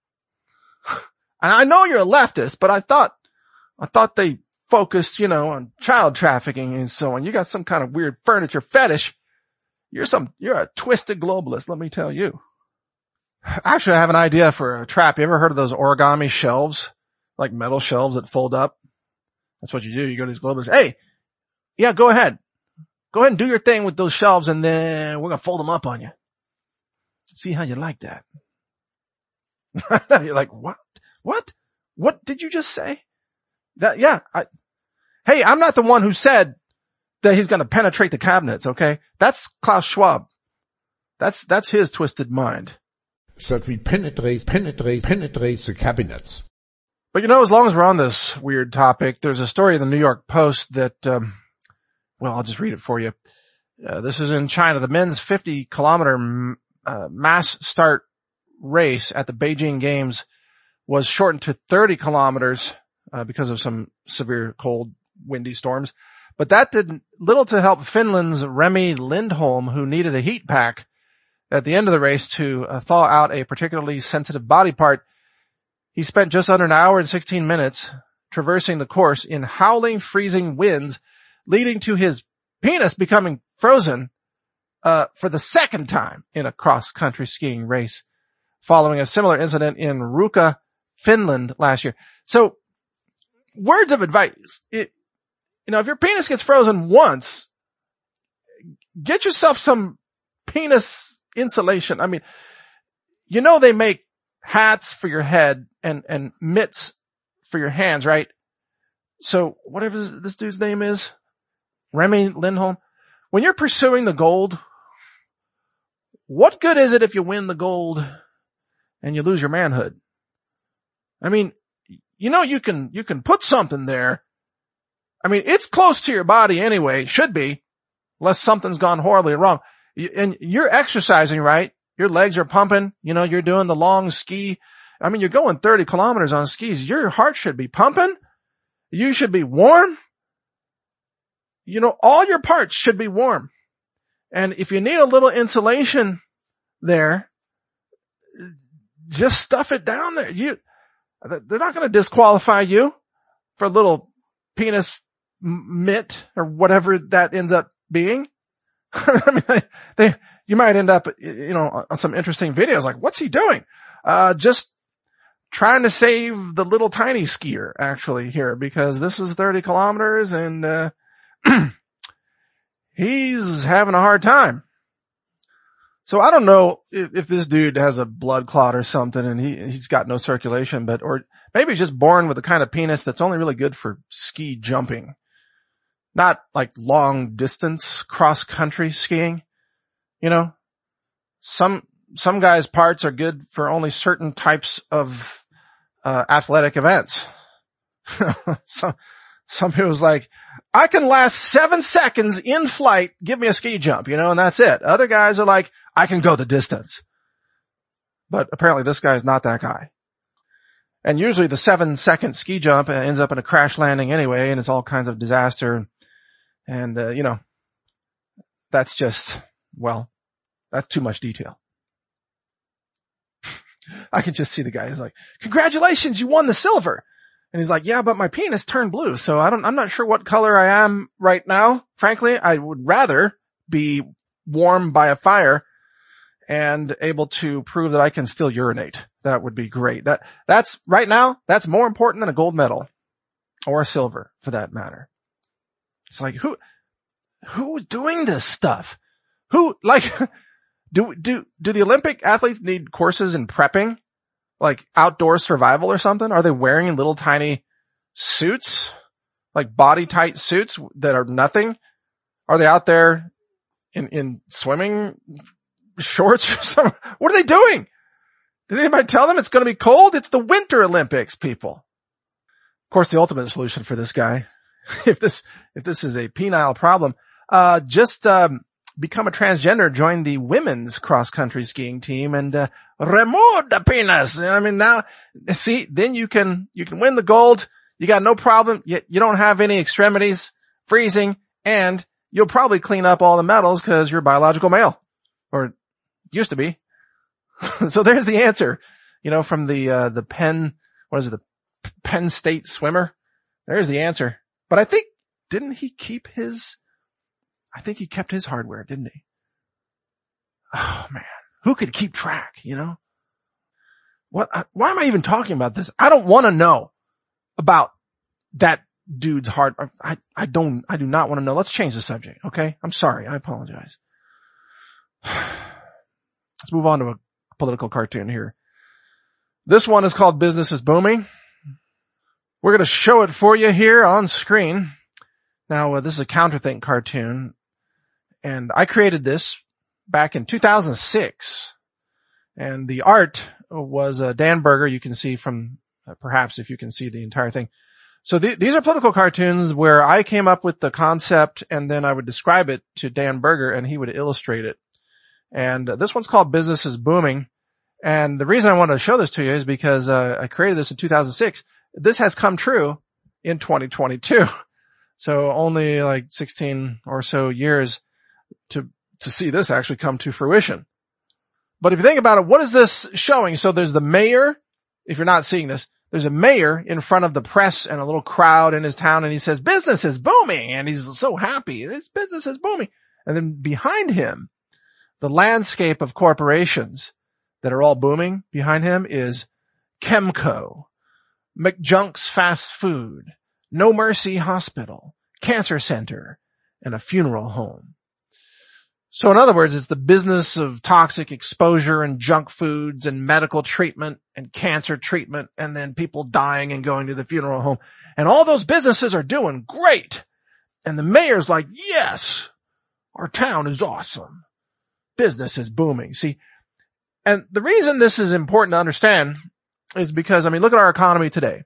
And I know you're a leftist, but I thought, I thought they focused, you know, on child trafficking and so on. You got some kind of weird furniture fetish. You're some, you're a twisted globalist, let me tell you. Actually, I have an idea for a trap. You ever heard of those origami shelves? Like metal shelves that fold up? That's what you do. You go to these globalists. Hey, yeah, go ahead. Go ahead and do your thing with those shelves and then we're going to fold them up on you. See how you like that. You're like, what? What? What did you just say? That, yeah. I, hey, I'm not the one who said that he's going to penetrate the cabinets, okay? That's Klaus Schwab. That's, that's his twisted mind. So that we penetrate, penetrate, penetrate the cabinets. But you know, as long as we're on this weird topic, there's a story in the New York Post that, um, well, I'll just read it for you. Uh, this is in China. The men's fifty kilometer uh, mass start race at the Beijing Games was shortened to thirty kilometers uh, because of some severe cold, windy storms. But that did little to help Finland's Remi Lindholm, who needed a heat pack at the end of the race to uh, thaw out a particularly sensitive body part. He spent just under an hour and sixteen minutes traversing the course in howling, freezing winds, leading to his penis becoming frozen uh for the second time in a cross-country skiing race, following a similar incident in Ruka, Finland last year. So, words of advice. It, you know, if your penis gets frozen once, get yourself some penis insulation. I mean, you know they make hats for your head and, and mitts for your hands, right? So, whatever this dude's name is, Remi Lindholm, when you're pursuing the gold, what good is it if you win the gold and you lose your manhood? I mean, you know, you can, you can put something there. I mean, it's close to your body anyway, should be, unless something's gone horribly wrong. And you're exercising, right? Your legs are pumping, you know, you're doing the long ski. I mean, you're going thirty kilometers on skis. Your heart should be pumping. You should be warm. You know, all your parts should be warm. And if you need a little insulation there, just stuff it down there. You, they're not going to disqualify you for a little penis mitt or whatever that ends up being. I mean, they, they, you might end up, you know, on some interesting videos like, what's he doing? Uh, just trying to save the little tiny skier actually here, because this is thirty kilometers and, uh, he's having a hard time. So I don't know if, if this dude has a blood clot or something and he, he's got no circulation, but, or maybe he's just born with the kind of penis that's only really good for ski jumping. not like long distance cross country skiing. You know, some, some guys' parts are good for only certain types of, uh, athletic events. some, some people's like, I can last seven seconds in flight, give me a ski jump, you know, and that's it. Other guys are like, I can go the distance. But apparently this guy's not that guy. And usually the seven second ski jump ends up in a crash landing anyway, and it's all kinds of disaster. And, uh, you know, that's just, well, that's too much detail. I can just see the guy. He's like, congratulations, you won the silver. And he's like, yeah, but my penis turned blue. So I don't, I'm not sure what color I am right now. Frankly, I would rather be warm by a fire and able to prove that I can still urinate. That would be great. That, that's right now, that's more important than a gold medal or a silver for that matter. It's like, who, who's doing this stuff? Who, like, do, do, do the Olympic athletes need courses in prepping? Like outdoor survival or something? Are they wearing little tiny suits? Like body tight suits that are nothing? Are they out there in, in swimming shorts or something? What are they doing? Did anybody tell them it's going to be cold? It's the Winter Olympics, people. Of course, the ultimate solution for this guy, if this, if this is a penile problem, uh, just, um, become a transgender, join the women's cross-country skiing team and, uh, remove the penis. I mean, now, see, then you can, you can win the gold. You got no problem. You, you don't have any extremities freezing, and you'll probably clean up all the medals because you're a biological male, or used to be. So there's the answer, you know, from the, uh, the Penn, what is it, the Penn State swimmer. There's the answer. But I think, didn't he keep his, I think he kept his hardware, didn't he? Oh man, who could keep track, you know? What, why am I even talking about this? I don't want to know about that dude's hard, I, I don't, I do not want to know. Let's change the subject, okay? I'm sorry, I apologize. Let's move on to a political cartoon here. This one is called Business is Booming. We're going to show it for you here on screen. Now, uh, this is a Counterthink cartoon, and I created this back in two thousand six. And the art was uh, Dan Berger. You can see from, uh, perhaps if you can see the entire thing. So th- these are political cartoons where I came up with the concept, and then I would describe it to Dan Berger, and he would illustrate it. And uh, this one's called Business is Booming. And the reason I wanted to show this to you is because uh, I created this in two thousand six. This has come true in twenty twenty-two. So only like sixteen or so years to, to see this actually come to fruition. But if you think about it, what is this showing? So there's the mayor. If you're not seeing this, there's a mayor in front of the press and a little crowd in his town, and he says, business is booming. And he's so happy. This business is booming. And then behind him, the landscape of corporations that are all booming behind him is Chemco, McJunk's Fast Food, No Mercy Hospital, Cancer Center, and a funeral home. So in other words, it's the business of toxic exposure and junk foods and medical treatment and cancer treatment, and then people dying and going to the funeral home. And all those businesses are doing great. And the mayor's like, yes, our town is awesome. Business is booming. See, and the reason this is important to understand is because, I mean, look at our economy today.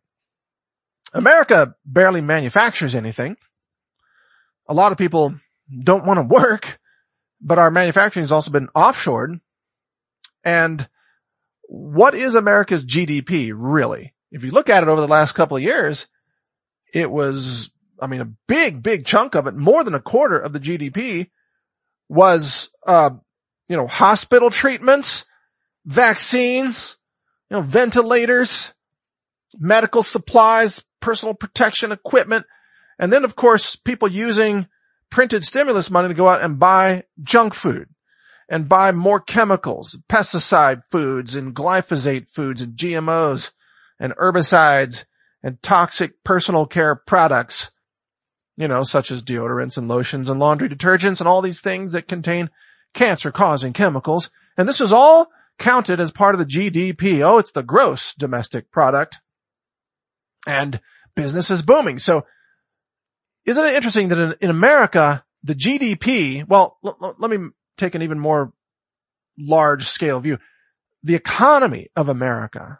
America barely manufactures anything. A lot of people don't want to work, but our manufacturing has also been offshored. And what is America's G D P really? If you look at it over the last couple of years, it was, I mean, a big, big chunk of it, more than a quarter of the G D P was, uh, you know, hospital treatments, vaccines, you know, ventilators, medical supplies, personal protection equipment, and then of course people using printed stimulus money to go out and buy junk food and buy more chemicals, pesticide foods and glyphosate foods and G M Os and herbicides and toxic personal care products, you know, such as deodorants and lotions and laundry detergents and all these things that contain cancer-causing chemicals. And this is all counted as part of the G D P. Oh, it's the gross domestic product. And business is booming. So isn't it interesting that in, in America, the G D P, well, l- l- let me take an even more large scale view. The economy of America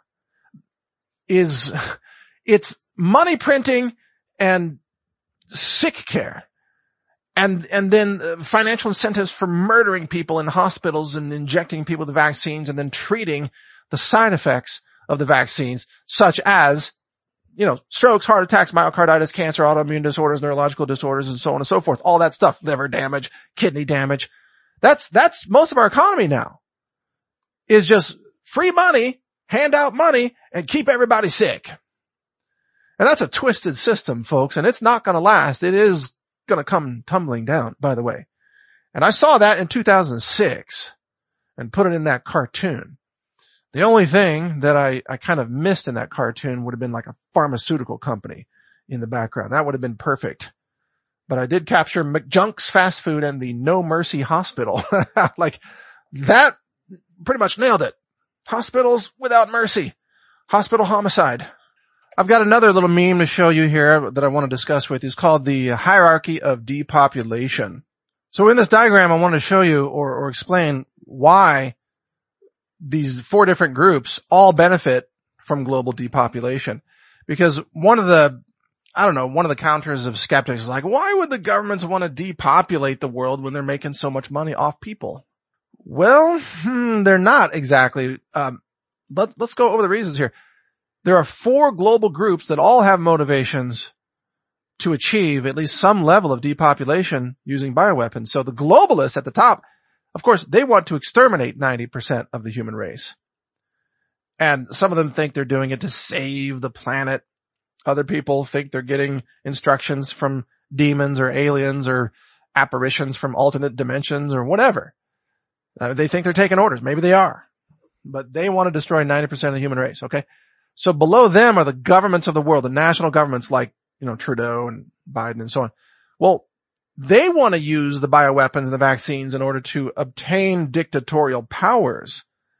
is, it's money printing and sick care. And, and then uh, financial incentives for murdering people in hospitals and injecting people with the vaccines and then treating the side effects of the vaccines, such as, you know, strokes, heart attacks, myocarditis, cancer, autoimmune disorders, neurological disorders, and so on and so forth. All that stuff, liver damage, kidney damage. That's, that's most of our economy now, is just free money, hand out money, and keep everybody sick. And that's a twisted system, folks, and it's not going to last. It is going to come tumbling down, by the way. And I saw that in two thousand six and put it in that cartoon. The only thing that I, I kind of missed in that cartoon would have been like a pharmaceutical company in the background. That would have been perfect. But I did capture McJunk's Fast Food and the No Mercy Hospital. Like, that pretty much nailed it. Hospitals without mercy. Hospital homicide. I've got another little meme to show you here that I want to discuss with you. It's called the hierarchy of depopulation. So in this diagram, I want to show you or, or explain why these four different groups all benefit from global depopulation. Because one of the, I don't know, one of the counters of skeptics is like, why would the governments want to depopulate the world when they're making so much money off people? Well, hmm, they're not exactly. Um, let, let's go over the reasons here. There are four global groups that all have motivations to achieve at least some level of depopulation using bioweapons. So the globalists at the top, of course, they want to exterminate ninety percent of the human race. And some of them think they're doing it to save the planet. Other people think they're getting instructions from demons or aliens or apparitions from alternate dimensions or whatever. Uh, they think they're taking orders. Maybe they are. But they want to destroy ninety percent of the human race, okay? So below them are the governments of the world, the national governments like, you know, Trudeau and Biden and so on. Well, they want to use the bioweapons and the vaccines in order to obtain dictatorial powers.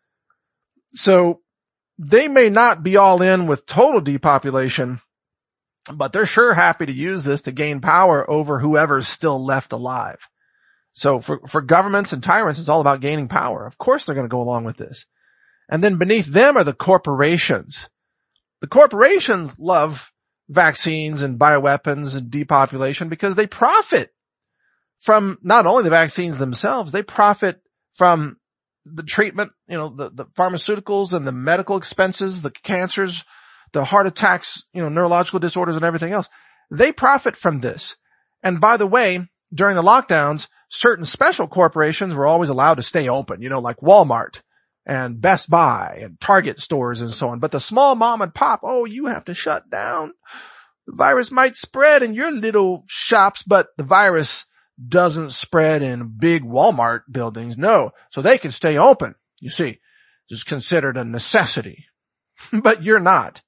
So they may not be all in with total depopulation, but they're sure happy to use this to gain power over whoever's still left alive. So for, for governments and tyrants, it's all about gaining power. Of course they're going to go along with this. And then beneath them are the corporations. The corporations love vaccines and bioweapons and depopulation because they profit from not only the vaccines themselves, they profit from the treatment, you know, the, the pharmaceuticals and the medical expenses, the cancers, the heart attacks, you know, neurological disorders and everything else. They profit from this. And by the way, during the lockdowns, certain special corporations were always allowed to stay open, you know, like Walmart and Best Buy and Target stores and so on. But the small mom and pop, oh, you have to shut down. The virus might spread in your little shops, but the virus doesn't spread in big Walmart buildings. No. So they can stay open. You see, it's considered a necessity, but you're not.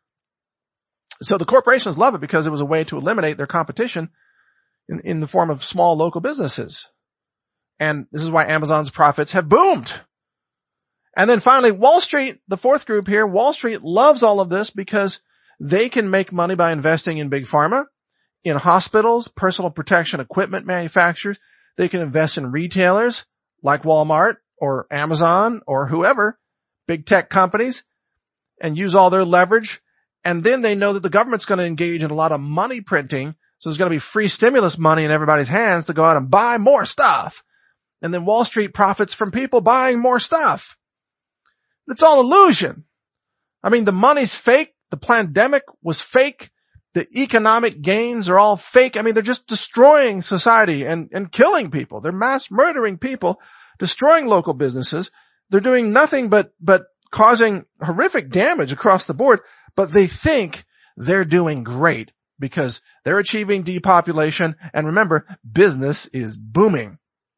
So the corporations love it because it was a way to eliminate their competition in, in the form of small local businesses. And this is why Amazon's profits have boomed. And then finally, Wall Street, the fourth group here, Wall Street loves all of this because they can make money by investing in big pharma, in hospitals, personal protection equipment manufacturers. They can invest in retailers like Walmart or Amazon or whoever, big tech companies, and use all their leverage. And then they know that the government's going to engage in a lot of money printing. So there's going to be free stimulus money in everybody's hands to go out and buy more stuff. And then Wall Street profits from people buying more stuff. It's all illusion. I mean, the money's fake. The pandemic was fake. The economic gains are all fake. I mean, they're just destroying society and, and killing people. They're mass murdering people, destroying local businesses. They're doing nothing but, but causing horrific damage across the board. But they think they're doing great because they're achieving depopulation. And remember, business is booming.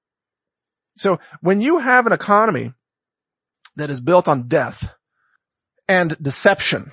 So when you have an economy that is built on death and deception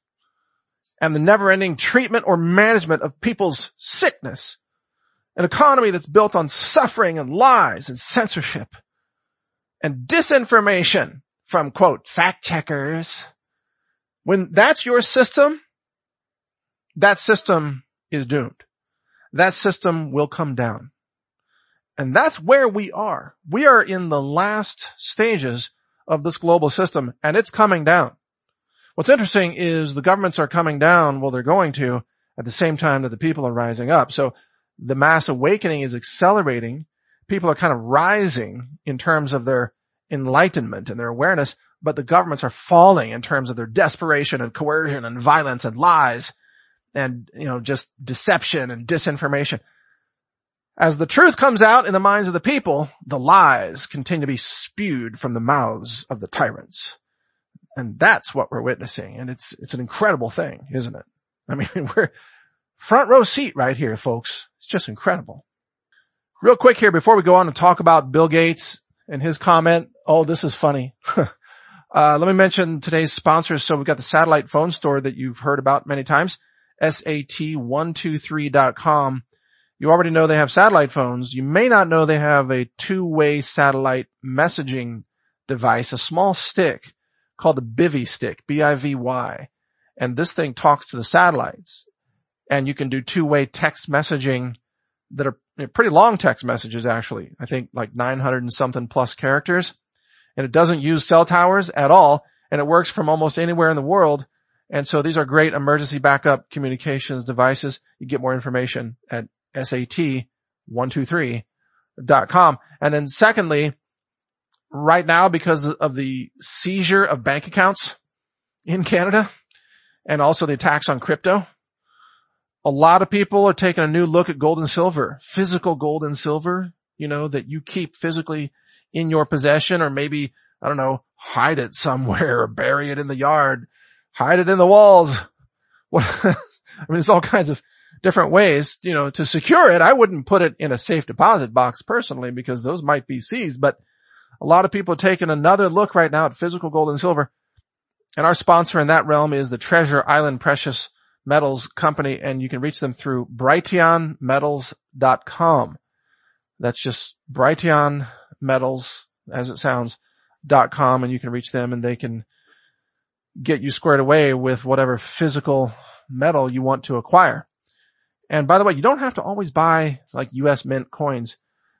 and the never-ending treatment or management of people's sickness, an economy that's built on suffering and lies and censorship and disinformation from, quote, fact checkers, when that's your system, that system is doomed. that system will come down. And that's where we are. We are in the last stages of this global system, and it's coming down. What's interesting is the governments are coming down, well, they're going to, at the same time that the people are rising up. So the mass awakening is accelerating. People are kind of rising in terms of their enlightenment and their awareness, but the governments are falling in terms of their desperation and coercion and violence and lies and, you know, just deception and disinformation. As the truth comes out in the minds of the people, the lies continue to be spewed from the mouths of the tyrants. And that's what we're witnessing. And it's, it's an incredible thing, isn't it? I mean, we're front row seat right here, folks. It's just incredible. Real quick here before we go on and talk about Bill Gates and his comment. Oh, this is funny. uh, let me mention today's sponsors. So we've got the satellite phone store that you've heard about many times, S A T one two three dot com. You already know they have satellite phones. You may not know they have a two-way satellite messaging device, a small stick called the Bivy stick, B I V Y. And this thing talks to the satellites. And you can do two-way text messaging that are pretty long text messages, actually. I think like nine hundred and something plus characters. And it doesn't use cell towers at all. And it works from almost anywhere in the world. And so these are great emergency backup communications devices. You get more information at S A T one two three dot com. And then secondly, right now, because of the seizure of bank accounts in Canada and also the attacks on crypto, a lot of people are taking a new look at gold and silver, physical gold and silver, you know, that you keep physically in your possession, or maybe, I don't know, hide it somewhere or bury it in the yard, hide it in the walls. What, I mean, there's all kinds of different ways, you know, to secure it. I wouldn't put it in a safe deposit box personally because those might be seized, but a lot of people are taking another look right now at physical gold and silver. And our sponsor in that realm is the Treasure Island Precious Metals Company, and you can reach them through brighteon metals dot com. That's just Brighteon Metals, as it sounds, dot com, and you can reach them and they can get you squared away with whatever physical metal you want to acquire. And by the way, you don't have to always buy like U S mint coins.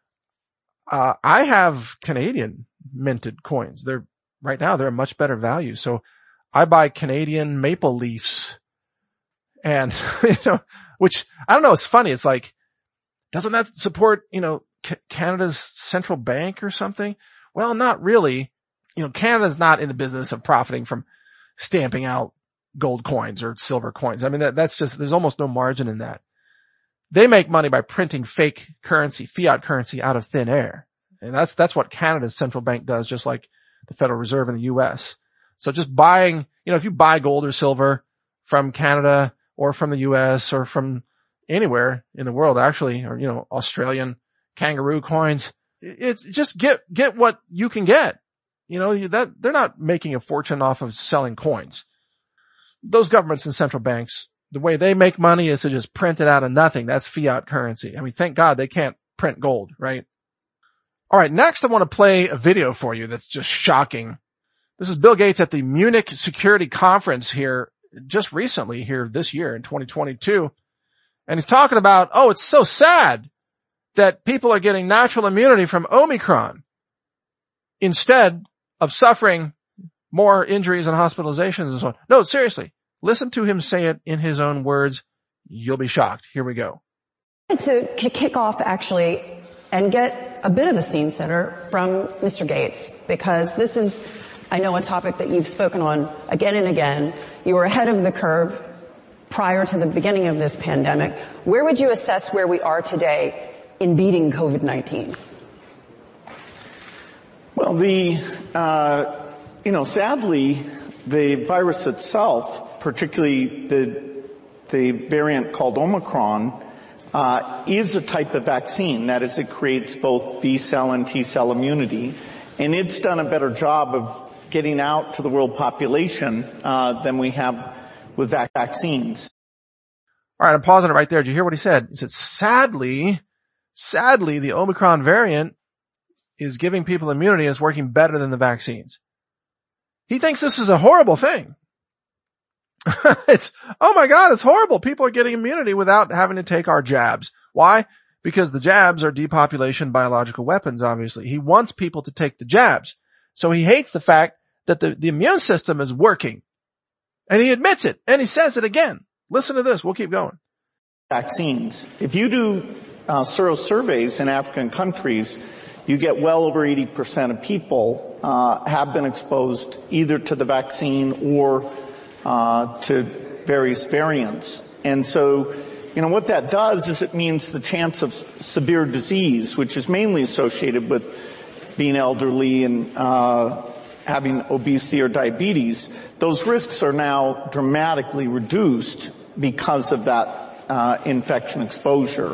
Uh, I have Canadian minted coins. They're right now, they're a much better value. So I buy Canadian maple leafs and, you know, which I don't know. It's funny. It's like, doesn't that support, you know, C- Canada's central bank or something? Well, not really. You know, Canada's not in the business of profiting from stamping out gold coins or silver coins. I mean, that, that's just, there's almost no margin in that. They make money by printing fake currency, fiat currency out of thin air. And that's, that's what Canada's central bank does, just like the Federal Reserve in the U S. So just buying, you know, if you buy gold or silver from Canada or from the U S or from anywhere in the world, actually, or, you know, Australian kangaroo coins, it's just get, get what you can get. You know, that they're not making a fortune off of selling coins. Those governments and central banks, the way they make money is to just print it out of nothing. That's fiat currency. I mean, thank God they can't print gold, right? All right. Next, I want to play a video for you that's just shocking. This is Bill Gates at the Munich Security Conference here just recently here this year in twenty twenty-two. And he's talking about, oh, it's so sad that people are getting natural immunity from Omicron instead of suffering more injuries and hospitalizations and so on. No, seriously. Listen to him say it in his own words. You'll be shocked. Here we go. To kick off, actually, and get a bit of a scene setter from Mister Gates, because this is, I know, a topic that you've spoken on again and again. You were ahead of the curve prior to the beginning of this pandemic. Where would you assess where we are today in beating COVID nineteen? Well, the, uh, you know, sadly, the virus itself, particularly the, the variant called Omicron, uh, is a type of vaccine. That is, it creates both B-cell and T-cell immunity. And it's done a better job of getting out to the world population, uh, than we have with vac- vaccines. All right, I'm pausing it right there. Did you hear what he said? He said, sadly, sadly, the Omicron variant is giving people immunity and is working better than the vaccines. He thinks this is a horrible thing. It's, oh my God, it's horrible. People are getting immunity without having to take our jabs. Why? Because the jabs are depopulation biological weapons, obviously. He wants people to take the jabs. So he hates the fact that the, the immune system is working. And he admits it, and he says it again. Listen to this. We'll keep going. Vaccines. If you do uh, sero surveys in African countries, you get well over eighty percent of people uh, have been exposed either to the vaccine or uh, to various variants. And so, you know, what that does is it means the chance of severe disease, which is mainly associated with being elderly and uh having obesity or diabetes, those risks are now dramatically reduced because of that uh infection exposure.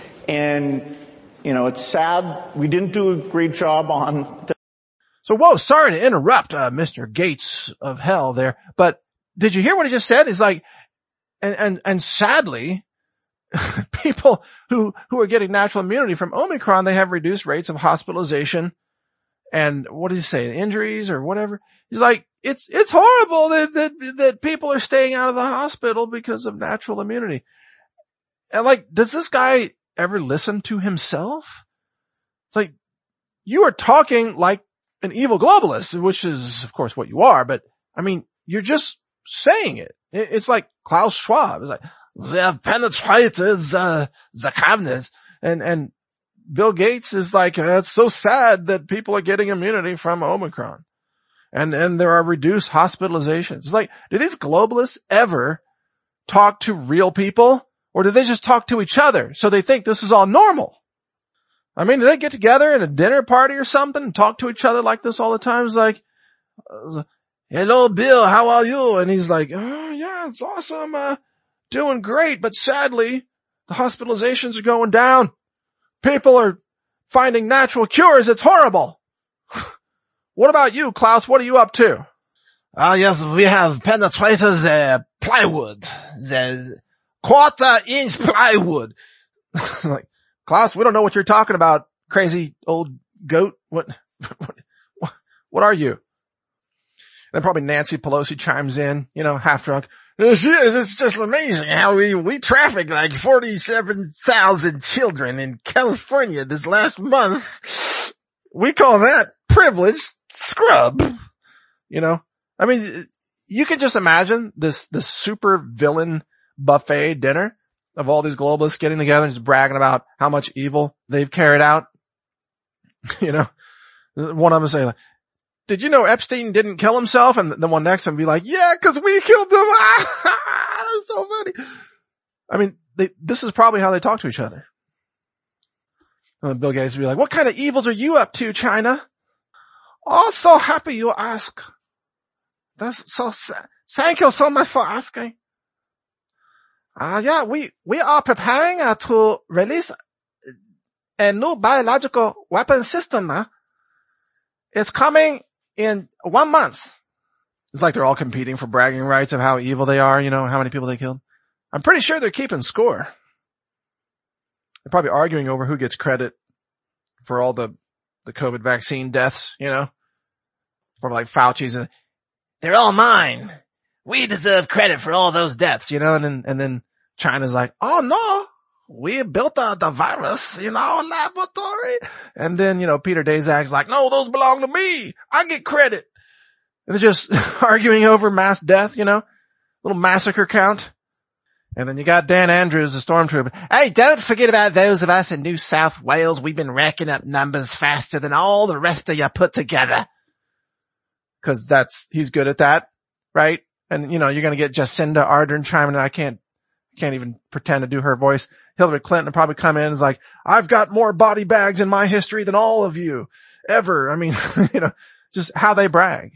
And, you know, it's sad we didn't do a great job on the- So, whoa, sorry to interrupt, uh, Mister Gates of hell there, but did you hear what he just said? He's like, and, and, and sadly, people who, who are getting natural immunity from Omicron, they have reduced rates of hospitalization and what did he say, injuries or whatever. He's like, it's, it's horrible that, that, that people are staying out of the hospital because of natural immunity. And like, does this guy ever listen to himself? It's like, you are talking like an evil globalist, which is of course what you are, but I mean, you're just saying it. It's like Klaus Schwab. It's like, they have penetrated uh, the cabinets. And, and Bill Gates is like, uh, it's so sad that people are getting immunity from Omicron. And, and there are reduced hospitalizations. It's like, do these globalists ever talk to real people? Or do they just talk to each other? So they think this is all normal. I mean, do they get together at a dinner party or something and talk to each other like this all the time? It's like, uh, hello, Bill, how are you? And he's like, oh, yeah, it's awesome. Uh, doing great. But sadly, the hospitalizations are going down. People are finding natural cures. It's horrible. What about you, Klaus? What are you up to? Ah, uh, yes, we have penetrated the plywood, the quarter inch plywood. Like, Klaus, we don't know what you're talking about, crazy old goat. What, what, what are you? Then probably Nancy Pelosi chimes in, you know, half drunk. She is, it's just amazing how we, we trafficked like forty-seven thousand children in California this last month. We call that privilege scrub. You know, I mean, you can just imagine this, this super villain buffet dinner of all these globalists getting together and just bragging about how much evil they've carried out. You know, one of them say like, did you know Epstein didn't kill himself? And the one next to him be like, yeah, cause we killed him. That's so funny. I mean, they, this is probably how they talk to each other. And Bill Gates would be like, what kind of evils are you up to, China? Oh, so happy you ask. That's so sad. Thank you so much for asking. Ah, uh, yeah, we, we are preparing uh, to release a new biological weapon system. Uh. It's coming in one month. It's like they're all competing for bragging rights of how evil they are, you know, how many people they killed. I'm pretty sure they're keeping score. They're probably arguing over who gets credit for all the, the COVID vaccine deaths, you know. Probably like Fauci's and they're all mine. We deserve credit for all those deaths, you know, and then, and then China's like, oh no, we built the, the virus in our laboratory. And then, you know, Peter Daszak's like, no, those belong to me. I get credit. And they're just arguing over mass death, you know, little massacre count. And then you got Dan Andrews, the stormtrooper. Hey, don't forget about those of us in New South Wales. We've been racking up numbers faster than all the rest of you put together. Cause that's, he's good at that, right? And, you know, you're going to get Jacinda Ardern chiming in. I can't, can't even pretend to do her voice. Hillary Clinton will probably come in and is like, I've got more body bags in my history than all of you ever. I mean, you know, just how they brag.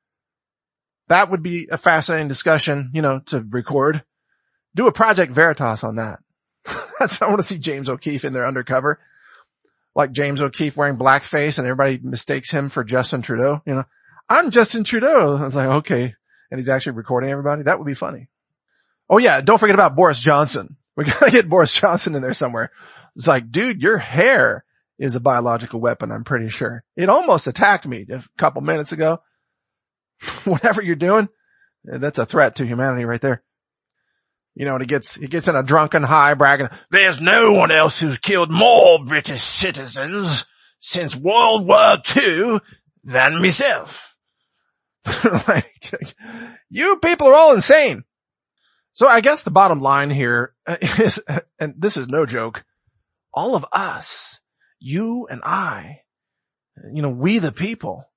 That would be a fascinating discussion, you know, to record. Do a Project Veritas on that. That's, I want to see James O'Keefe in there undercover. Like James O'Keefe wearing blackface and everybody mistakes him for Justin Trudeau. You know, I'm Justin Trudeau. I was like, okay. And he's actually recording everybody. That would be funny. Oh yeah, don't forget about Boris Johnson. We gotta get Boris Johnson in there somewhere. It's like, dude, your hair is a biological weapon, I'm pretty sure. It almost attacked me a couple minutes ago. Whatever you're doing, That's a threat to humanity right there. You know, and he gets, he gets in a drunken high bragging, there's no one else who's killed more British citizens since World War Two than myself. Like, you people are all insane. So I guess the bottom line here is, and this is no joke, all of us, you and I, you know, we the people,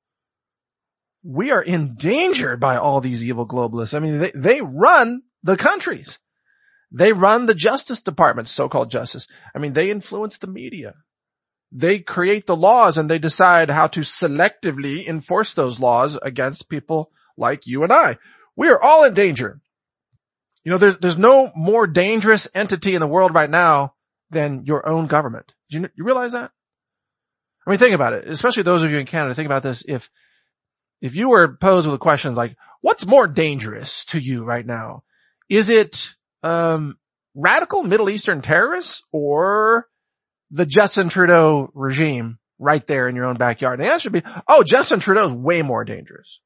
we are endangered by all these evil globalists. I mean, they, they run the countries. They run the Justice Department, so-called justice. I mean, they influence the media. They create the laws and they decide how to selectively enforce those laws against people like you and I. We are all in danger. You know, there's, there's no more dangerous entity in the world right now than your own government. Do you, you realize that? I mean, think about it, especially those of you in Canada. Think about this. If, if you were posed with a question like, what's more dangerous to you right now? Is it, um, radical Middle Eastern terrorists or the Justin Trudeau regime right there in your own backyard? And the answer would be, oh, Justin Trudeau's way more dangerous.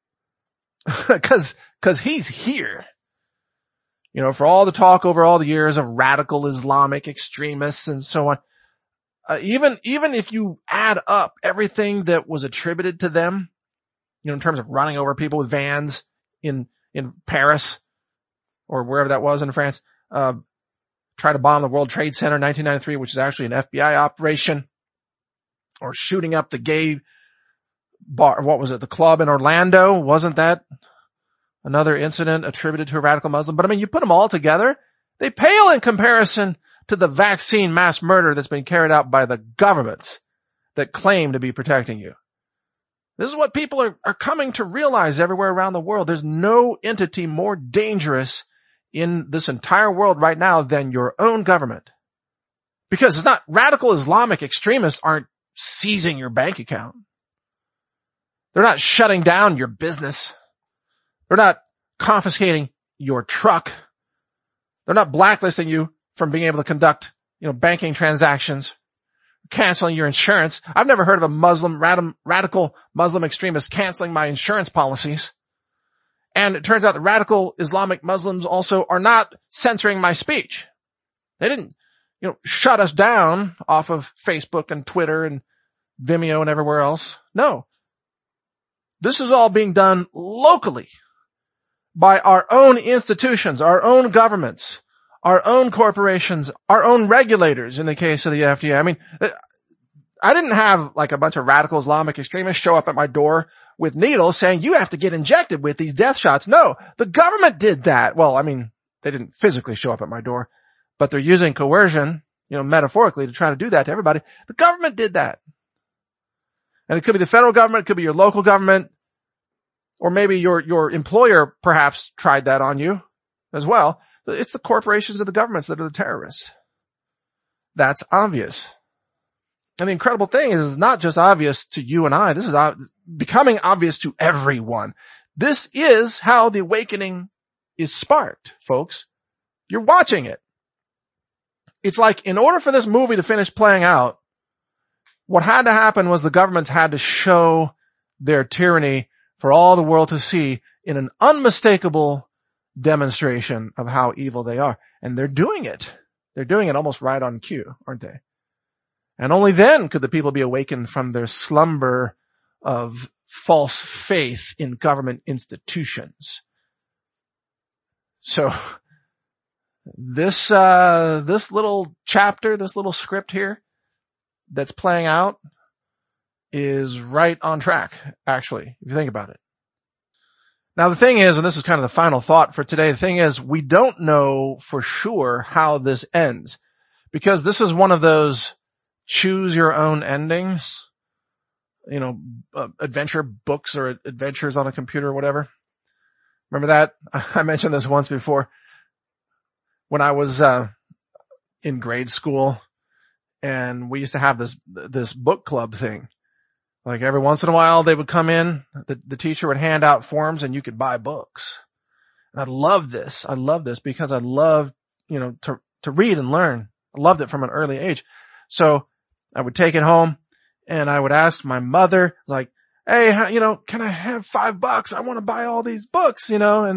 Cause, cause he's here. You know, for all the talk over all the years of radical Islamic extremists and so on, uh, even, even if you add up everything that was attributed to them, you know, in terms of running over people with vans in, in Paris or wherever that was in France, uh, try to bomb the World Trade Center in nineteen ninety-three, which is actually an F B I operation, or shooting up the gay bar, what was it, the club in Orlando? Wasn't that another incident attributed to a radical Muslim? But I mean, you put them all together, they pale in comparison to the vaccine mass murder that's been carried out by the governments that claim to be protecting you. This is what people are, are coming to realize everywhere around the world. There's no entity more dangerous in this entire world right now than your own government. Because it's not, radical Islamic extremists aren't seizing your bank account. They're not shutting down your business. They're not confiscating your truck. They're not blacklisting you from being able to conduct, you know, banking transactions, canceling your insurance. I've never heard of a Muslim, rad- radical Muslim extremist canceling my insurance policies. And it turns out that radical Islamic Muslims also are not censoring my speech. They didn't, you know, shut us down off of Facebook and Twitter and Vimeo and everywhere else. No. This is all being done locally by our own institutions, our own governments, our own corporations, our own regulators in the case of the F D A. I mean, I didn't have like a bunch of radical Islamic extremists show up at my door with needles saying you have to get injected with these death shots. No, the government did that. Well, I mean, they didn't physically show up at my door, but they're using coercion, you know, metaphorically to try to do that to everybody. The government did that. And it could be the federal government, it could be your local government, or maybe your, your employer perhaps tried that on you as well. It's the corporations of the governments that are the terrorists. That's obvious. And the incredible thing is, it's not just obvious to you and I. This is becoming obvious to everyone. This is how the awakening is sparked, folks. You're watching it. It's like, in order for this movie to finish playing out, what had to happen was the governments had to show their tyranny for all the world to see in an unmistakable demonstration of how evil they are. And they're doing it. They're doing it almost right on cue, aren't they? And only then could the people be awakened from their slumber of false faith in government institutions. So this, uh, this little chapter, this little script here that's playing out is right on track, actually, if you think about it. Now the thing is, and this is kind of the final thought for today, the thing is, we don't know for sure how this ends, because this is one of those choose your own endings, you know, uh, adventure books or adventures on a computer or whatever. Remember that? I mentioned this once before. When I was, uh, in grade school, and we used to have this, this book club thing. Like every once in a while they would come in, the, the teacher would hand out forms and you could buy books. And I love this. I love this because I love, you know, to, to read and learn. I loved it from an early age. So I would take it home and I would ask my mother, like, hey, how, you know, can I have five bucks? I want to buy all these books, you know, and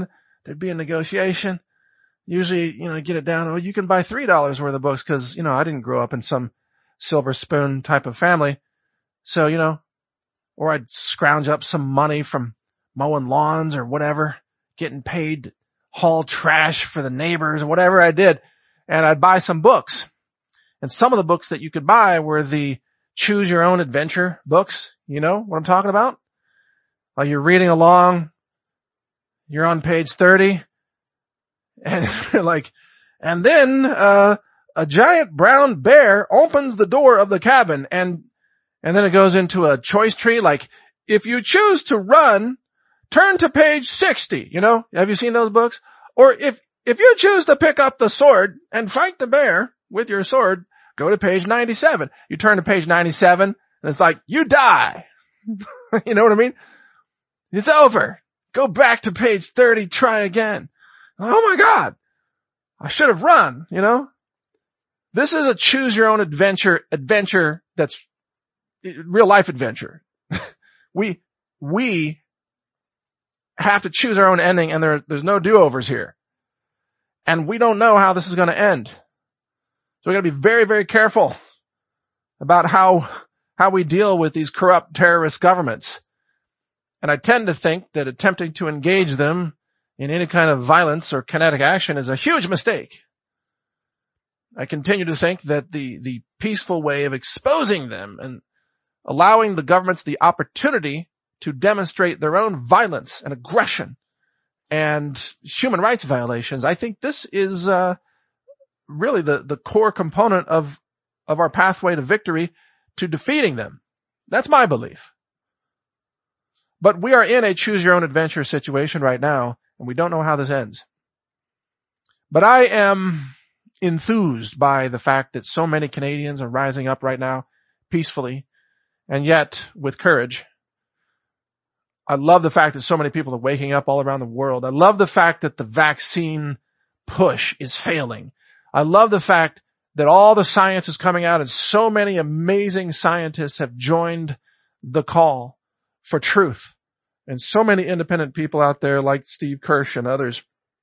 there'd be a negotiation. Usually, you know, get it down. Oh, you can buy three dollars worth of books because, you know, I didn't grow up in some silver spoon type of family. So, you know, or I'd scrounge up some money from mowing lawns or whatever, getting paid to haul trash for the neighbors or whatever I did. And I'd buy some books. And some of the books that you could buy were the choose your own adventure books. You know what I'm talking about? Like you're reading along, you're on page thirty, and you're like, and then, uh, a giant brown bear opens the door of the cabin, and, and then it goes into a choice tree, like, if you choose to run, turn to page sixty, you know? Have you seen those books? Or if, if you choose to pick up the sword and fight the bear with your sword, go to page ninety-seven. You turn to page ninety-seven, and it's like, you die. You know what I mean? It's over. Go back to page thirty, try again. Oh my God. I should have run, you know? This is a choose your own adventure, adventure that's real life adventure. we, we have to choose our own ending, and there, there's no do-overs here. And we don't know how this is going to end. So we got to be very, very careful about how, how we deal with these corrupt terrorist governments. And I tend to think that attempting to engage them in any kind of violence or kinetic action is a huge mistake. I continue to think that the, the peaceful way of exposing them and allowing the governments the opportunity to demonstrate their own violence and aggression and human rights violations, I think this is, uh, really the, the core component of, of our pathway to victory, to defeating them. That's my belief. But we are in a choose your own adventure situation right now, and we don't know how this ends. But I am enthused by the fact that so many Canadians are rising up right now peacefully and yet with courage. I love the fact that so many people are waking up all around the world. I love the fact that the vaccine push is failing. I love the fact that all the science is coming out and so many amazing scientists have joined the call for truth. And so many independent people out there like Steve Kirsch and others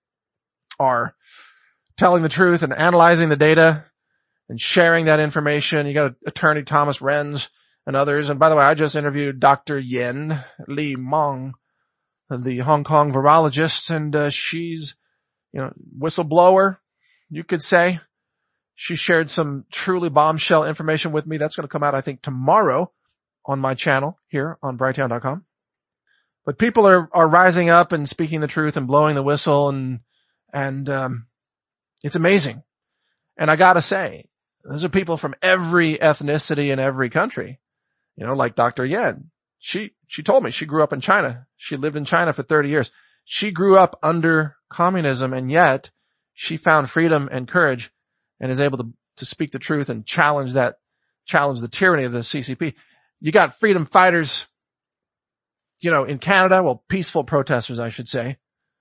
are telling the truth and analyzing the data and sharing that information. You got attorney Thomas Renz and others. And by the way, I just interviewed Doctor Yen Li Meng, the Hong Kong virologist, and uh, she's, you know, whistleblower, you could say. She shared some truly bombshell information with me. That's going to come out, I think, tomorrow on my channel here on Brighteon dot com. But people are, are rising up and speaking the truth and blowing the whistle, and, and, um, it's amazing. And I gotta say, those are people from every ethnicity in every country. You know, like Doctor Yen. She, she told me she grew up in China. She lived in China for thirty years. She grew up under communism, and yet she found freedom and courage and is able to, to speak the truth and challenge that, challenge the tyranny of the C C P. You got freedom fighters, you know, in Canada, well, peaceful protesters, I should say.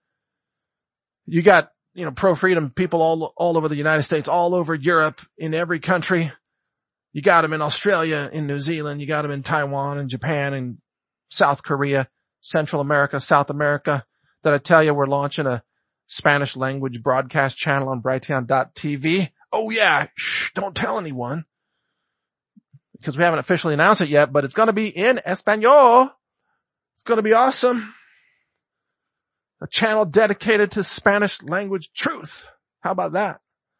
You got, you know, pro-freedom people all, all over the United States, all over Europe, in every country. You got them in Australia, in New Zealand, you got them in Taiwan and Japan and South Korea, Central America, South America. That I tell you, we're launching a Spanish language broadcast channel on Brighteon dot T V. Oh yeah, shh, don't tell anyone, because we haven't officially announced it yet, but it's going to be in Espanol. It's going to be awesome. A channel dedicated to Spanish language truth. How about that?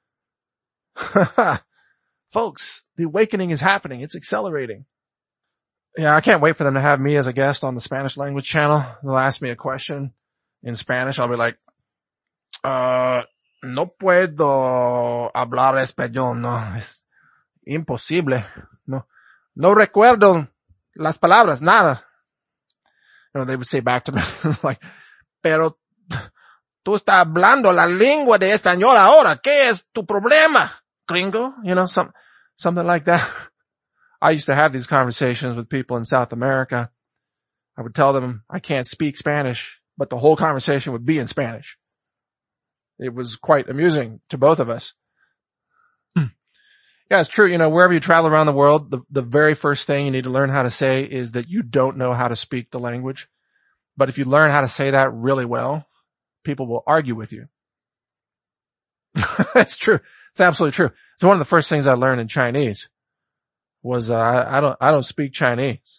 Folks, the awakening is happening. It's accelerating. Yeah, I can't wait for them to have me as a guest on the Spanish language channel. They'll ask me a question in Spanish. I'll be like, uh, no puedo hablar español. No, es imposible. No, no recuerdo las palabras, nada. You know, they would say back to me, it's like, pero tú estás hablando la lengua de español ahora. ¿Qué es tu problema, gringo? You know, some, something like that. I used to have these conversations with people in South America. I would tell them I can't speak Spanish, but the whole conversation would be in Spanish. It was quite amusing to both of us. Yeah, it's true. You know, wherever you travel around the world, the, the very first thing you need to learn how to say is that you don't know how to speak the language. But if you learn how to say that really well, people will argue with you. It's true. It's absolutely true. It's one of the first things I learned in Chinese was, uh, I, I don't, I don't speak Chinese.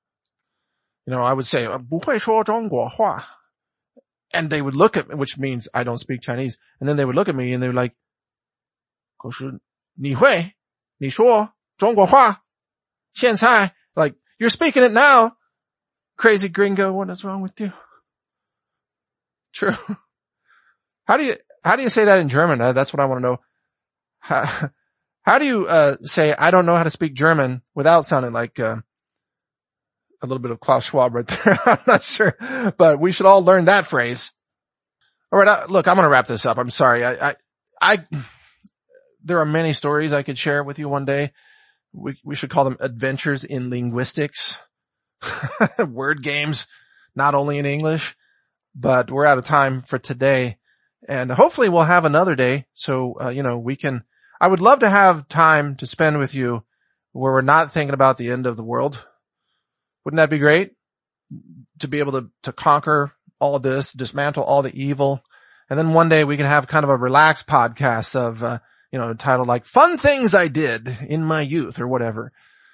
You know, I would say, 不会说中国话. And they would look at me, which means I don't speak Chinese. And then they would look at me and they were like, 可是你会你说中国话现在 like, you're speaking it now. Crazy gringo, what is wrong with you? True. How do you, how do you say that in German? Uh, that's what I want to know. How, how do you, uh, say, I don't know how to speak German without sounding like, uh, a little bit of Klaus Schwab right there? I'm not sure, but we should all learn that phrase. All right. Uh, look, I'm going to wrap this up. I'm sorry. I, I, I, there are many stories I could share with you one day. We, we should call them adventures in linguistics. Word games, not only in English, but we're out of time for today. And hopefully we'll have another day. So, uh, you know, we can, I would love to have time to spend with you where we're not thinking about the end of the world. Wouldn't that be great? To be able to, to conquer all of this, dismantle all the evil. And then one day we can have kind of a relaxed podcast of, uh, you know, titled like Fun Things I Did in My Youth or whatever.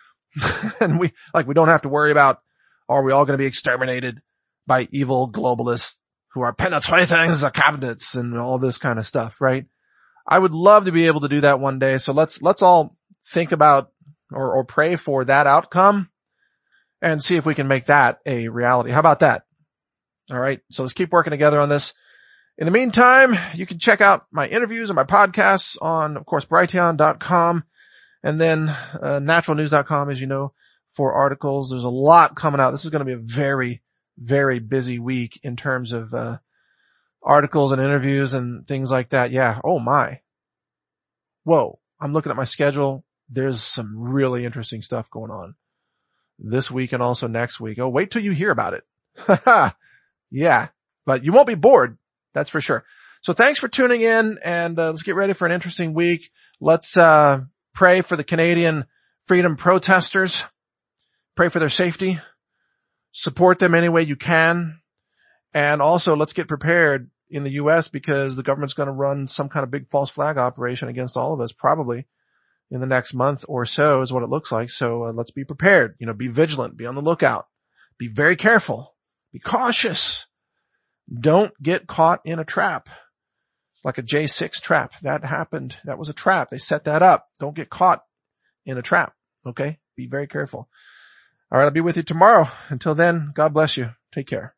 And we, like, we don't have to worry about, are we all going to be exterminated by evil globalists who are penetrating the cabinets and all this kind of stuff, right? I would love to be able to do that one day. So let's, let's all think about or, or pray for that outcome and see if we can make that a reality. How about that? All right. So let's keep working together on this. In the meantime, you can check out my interviews and my podcasts on, of course, Brighteon dot com. And then, uh, natural news dot com, as you know, for articles. There's a lot coming out. This is going to be a very, very busy week in terms of, uh, articles and interviews and things like that. Yeah. Oh my. Whoa. I'm looking at my schedule. There's some really interesting stuff going on this week and also next week. Oh, wait till you hear about it. Yeah. But you won't be bored. That's for sure. So thanks for tuning in, and uh, let's get ready for an interesting week. Let's, uh, pray for the Canadian freedom protesters. Pray for their safety. Support them any way you can. And also let's get prepared in the U S because the government's going to run some kind of big false flag operation against all of us probably in the next month or so is what it looks like. So uh, let's be prepared. You know, be vigilant, be on the lookout, be very careful, be cautious. Don't get caught in a trap. Like a J six trap. That happened. That was a trap. They set that up. Don't get caught in a trap. Okay? Be very careful. All right. I'll be with you tomorrow. Until then, God bless you. Take care.